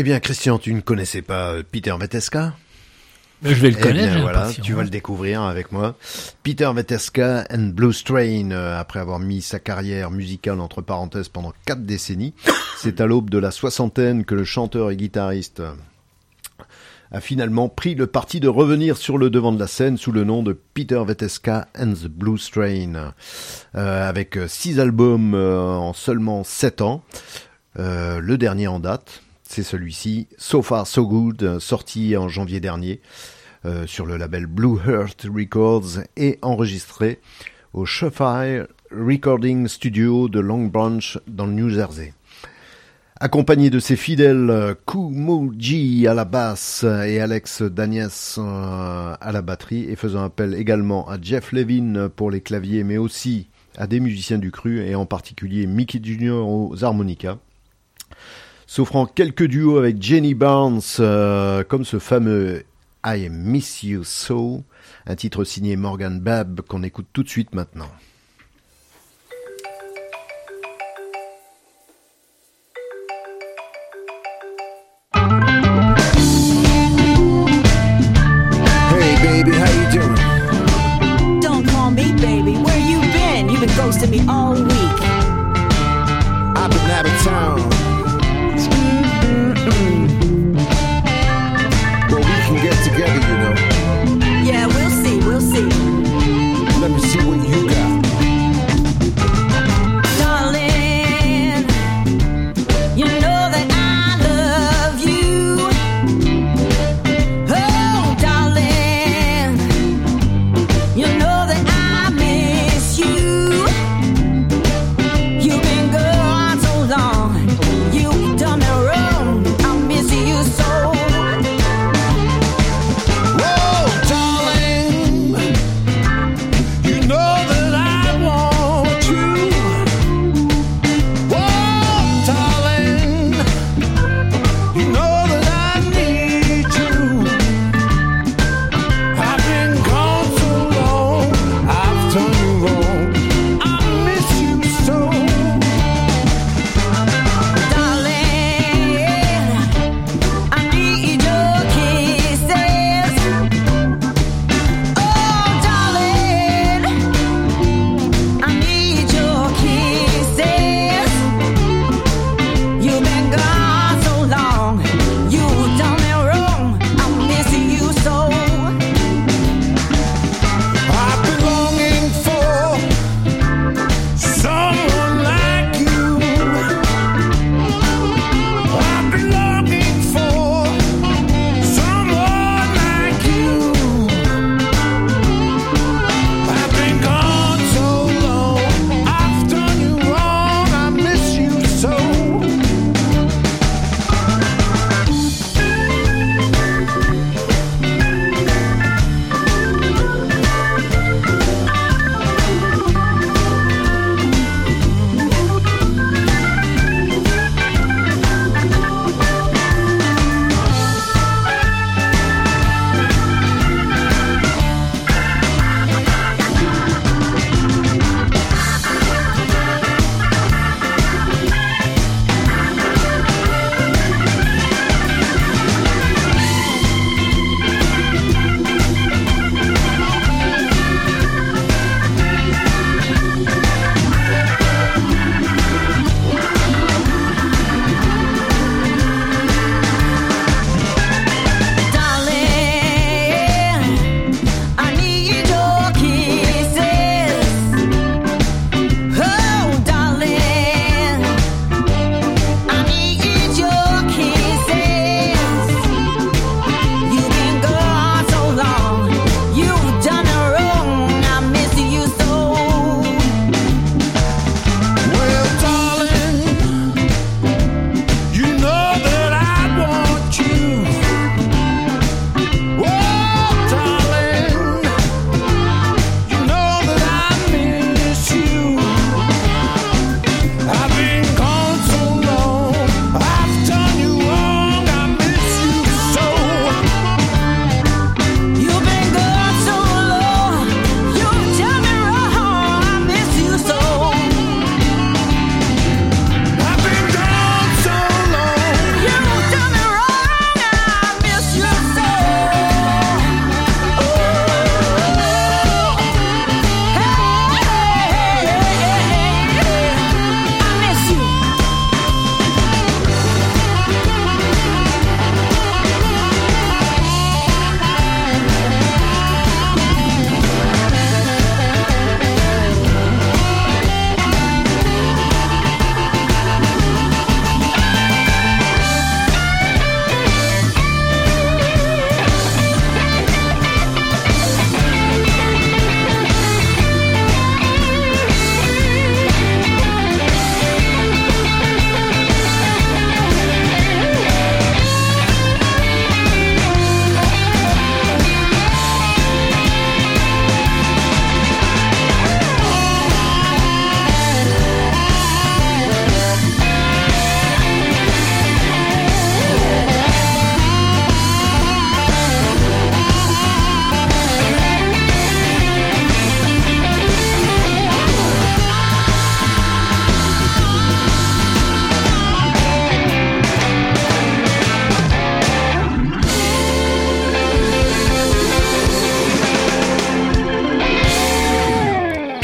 Eh bien, Christian, tu ne connaissais pas Peter Veteska? Mais je vais le connaître. Bien, voilà, tu vas le découvrir avec moi. Peter Veteska and Blues Train, après avoir mis sa carrière musicale entre parenthèses pendant 4 décennies, c'est à l'aube de la soixantaine que le chanteur et guitariste a finalement pris le parti de revenir sur le devant de la scène sous le nom de Peter Veteska and the Blues Train, avec 6 albums en seulement 7 ans. Le dernier en date, c'est celui-ci, So Far So Good, sorti en janvier dernier sur le label Blue Heart Records et enregistré au Sheffield Recording Studio de Long Branch dans le New Jersey. Accompagné de ses fidèles Kumuji à la basse et Alex Daniels à la batterie, et faisant appel également à Jeff Levin pour les claviers, mais aussi à des musiciens du cru, et en particulier Mickey Jr. aux harmonicas. S'offrant quelques duos avec Jenny Barnes, comme ce fameux I Miss You So, un titre signé Morgan Babb qu'on écoute tout de suite maintenant. Hey baby, how you doing? Don't call me baby, where you been? You've been ghosting me all week. I've been out of town. Well, we can get together, you know. Yeah, we'll see, we'll see. Let me see what you got.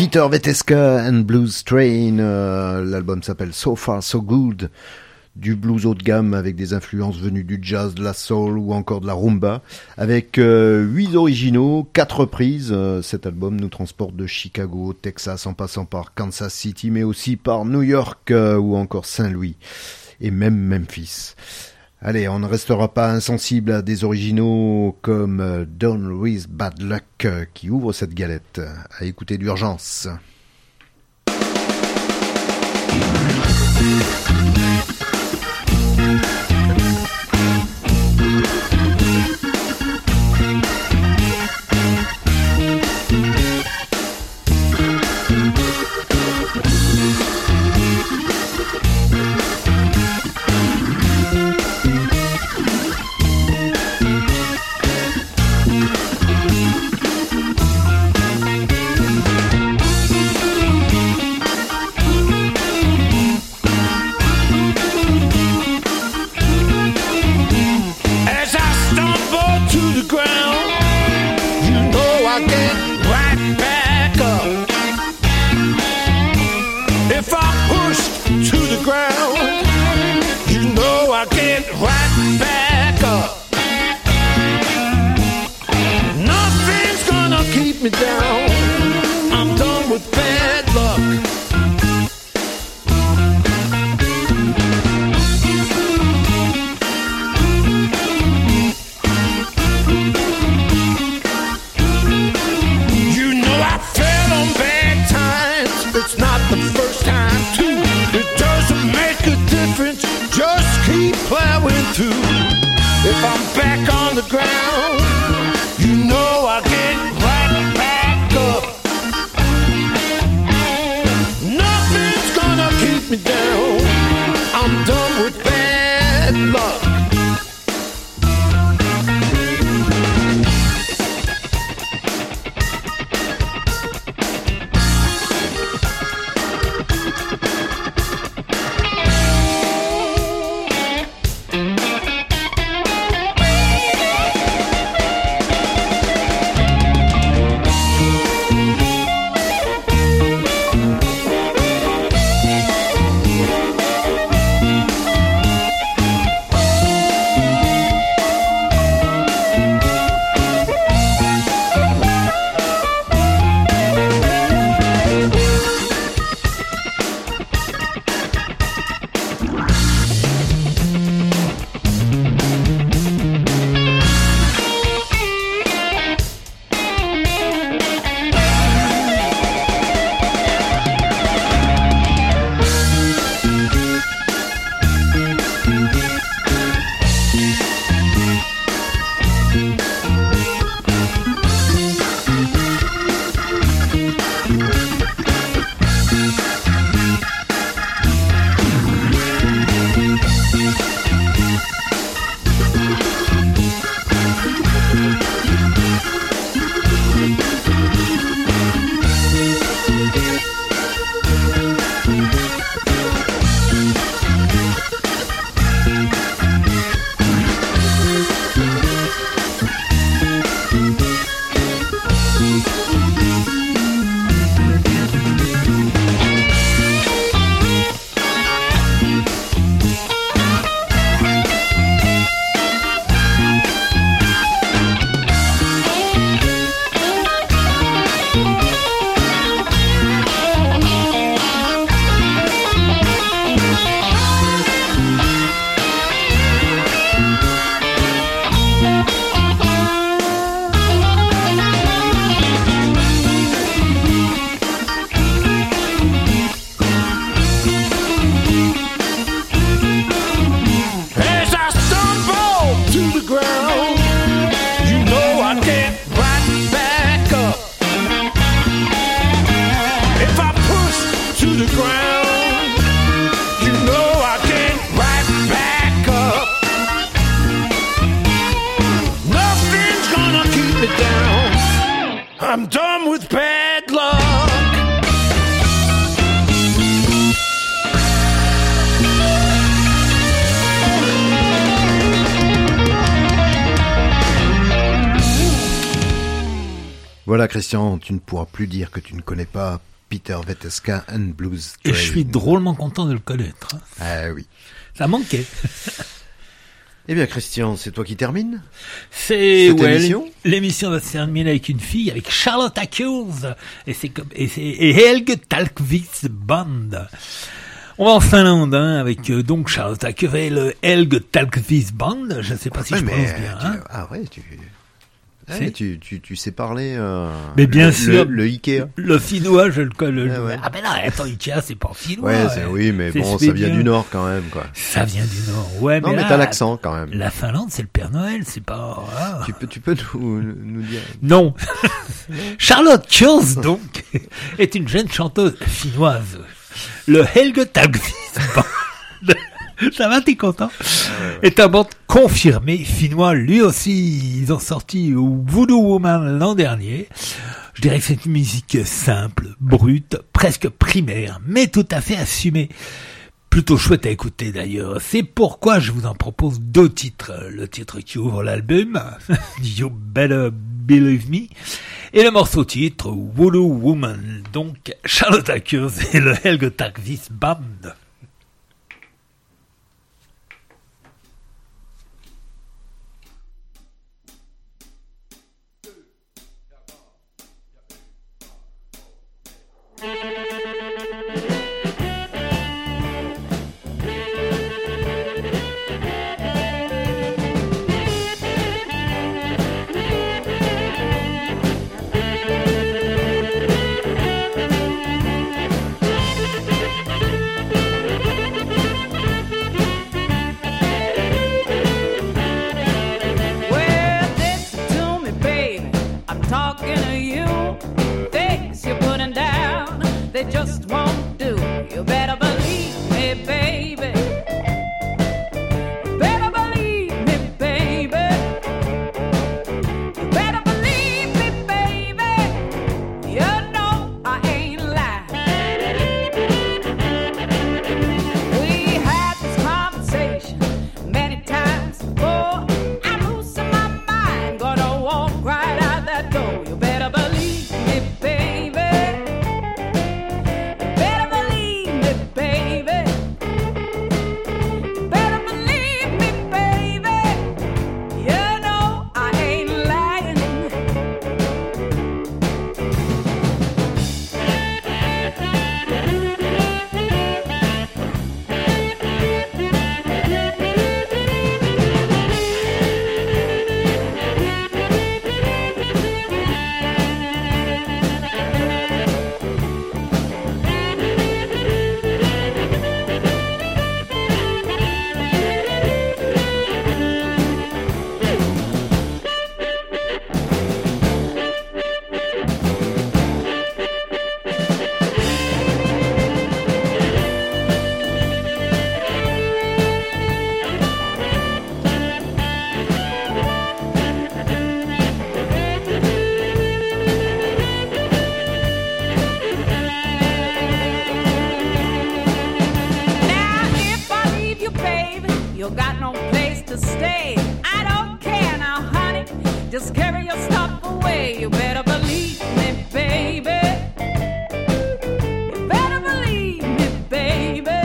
Peter Veteska and Blues Train. L'album s'appelle So Far So Good. Du blues haut de gamme avec des influences venues du jazz, de la soul ou encore de la rumba. Avec 8 originaux, 4 reprises. Cet album nous transporte de Chicago, Texas, en passant par Kansas City, mais aussi par New York ou encore Saint-Louis et même Memphis. Allez, on ne restera pas insensible à des originaux comme Down With Bad Luck qui ouvre cette galette. À écouter d'urgence. I'm done with bad luck. Voilà Christian, tu ne pourras plus dire que tu ne connais pas Peter Veteska and Blues Train. Et je suis drôlement content de le connaître. Ah oui. Ça manquait. Eh bien, Christian, c'est toi qui termine C'est l'émission va se terminer avec une fille, avec Charlotte Ackers et Helge Tallqvist Band. On va en Finlande avec donc Charlotte Ackers et le Helge Tallqvist Band. Je ne sais pas si je prononce bien. Ah ouais, tu sais parler. Mais bien sûr. Le Ikea. Le finnois, je le connais. Ah ben non, attends, Ikea, c'est pas finnois. Ouais, oui, mais bon, ça vient du Nord quand même, quoi. Ça vient du Nord, ouais. Non, mais t'as l'accent quand même. La Finlande, c'est le Père Noël, c'est pas. Ah. Tu peux nous dire. Non. Charlotte Kjers, donc, est une jeune chanteuse finnoise. Le Helge Tallqvist Band. Ça va, t'es content? Est un band confirmé, finnois, lui aussi. Ils ont sorti Voodoo Woman l'an dernier. Je dirais que c'est une musique simple, brute, presque primaire, mais tout à fait assumée. Plutôt chouette à écouter d'ailleurs. C'est pourquoi je vous en propose 2 titres. Le titre qui ouvre l'album, You Better Believe Me, et le morceau titre, Voodoo Woman. Donc, Charlotte Ackers et le Helge Tallqvist Band. They just won't do. You better believe me, baby. You better believe me, baby. You better believe me, baby. You know I ain't lying. We had this conversation many times before. I'm losing my mind, gonna walk right out that door. You better believe me, baby. Just carry your stuff away. You better believe me, baby. You better believe me, baby.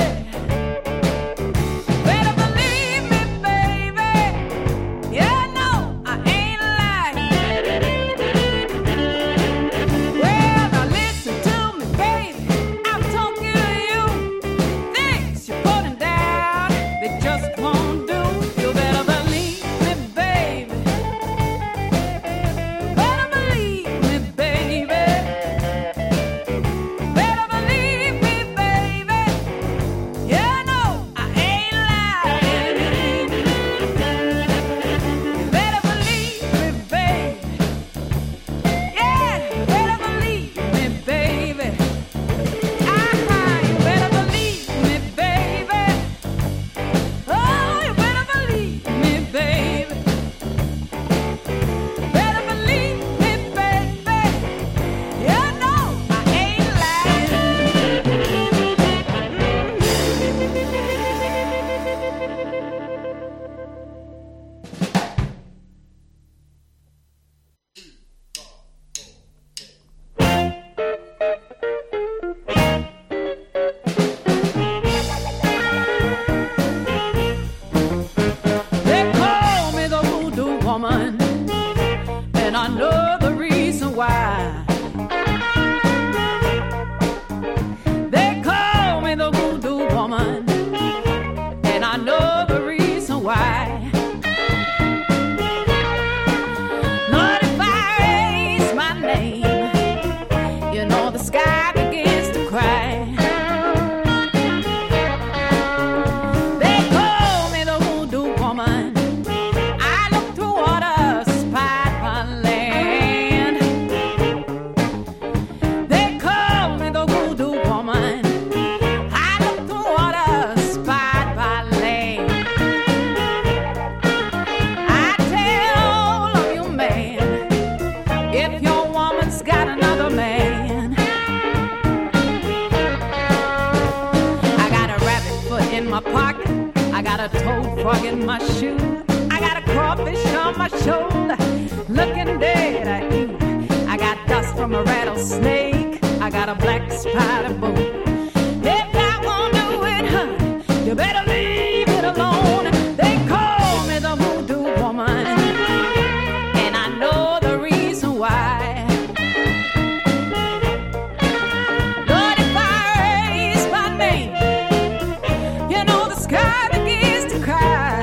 You better believe me, baby. Yeah, no, I ain't lying. Well, now listen to me, baby. I'm talking to you. Things you're putting down, they just won't do. You better believe me, baby. know the reason why. Lord, if I raise my name, you know the sky begins to cry. They call me the voodoo woman. I look through water, spied my land. They call me the voodoo woman. I look through water, spied by land. I tell all of you men, if your woman's got another man. I got a rabbit foot in my pocket, I got a toad frog in my shoe, I got a crawfish on my shoulder, looking dead at you. I got dust from a rattlesnake, I got a black spider boot. If that won't do it, honey, you better leave it alone. They call me the voodoo woman, and I know the reason why. Lord, if I raise my name, you know the sky begins to cry.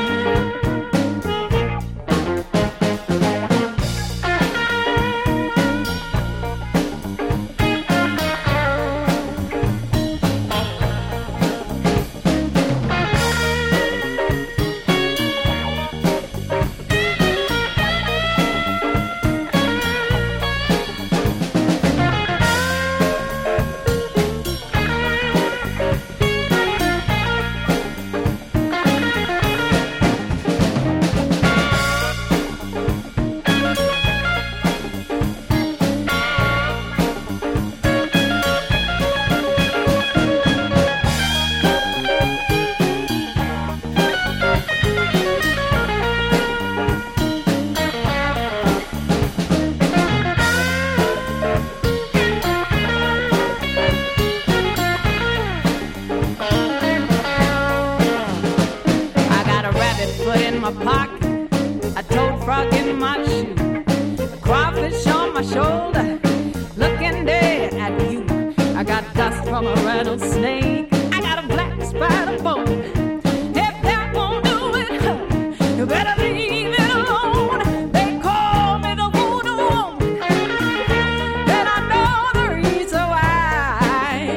I got a rabbit foot in my pocket, a toad frog in my shoe, a crawfish on my shoulder, looking dead at you. I got dust from a rattlesnake, I got a black spider bone. If that won't do it, huh, you better leave it alone. They call me the voodoo woman, and I know the reason why.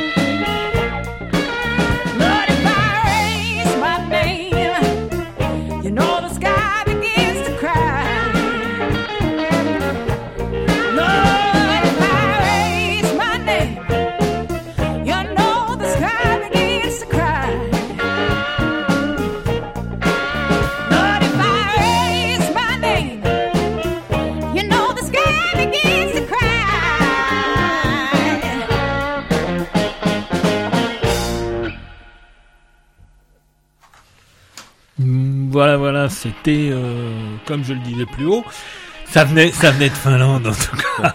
Lord, if I raise my name, you know the sky begins to cry. Lord, if I raise my name, you know the sky begins to cry. Lord, if I raise my name, you know the sky begins to cry. Voilà, c'était comme je le disais plus haut, ça venait de Finlande en tout cas.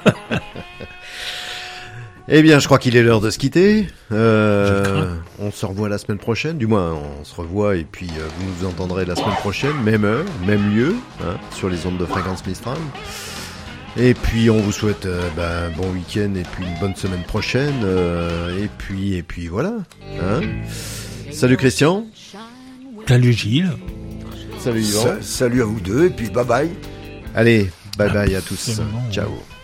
Eh bien, je crois qu'il est l'heure de se quitter. On se revoit la semaine prochaine. Du moins, on se revoit et puis vous nous entendrez la semaine prochaine, même heure, même lieu, hein, sur les ondes de Fréquence Mistral. Et puis, on vous souhaite un bon week-end et puis une bonne semaine prochaine. Et puis voilà. Hein. Salut Christian. Salut Gilles. Salut Yvan. Salut à vous deux et puis bye bye. Allez, bye bye à tous. Ciao.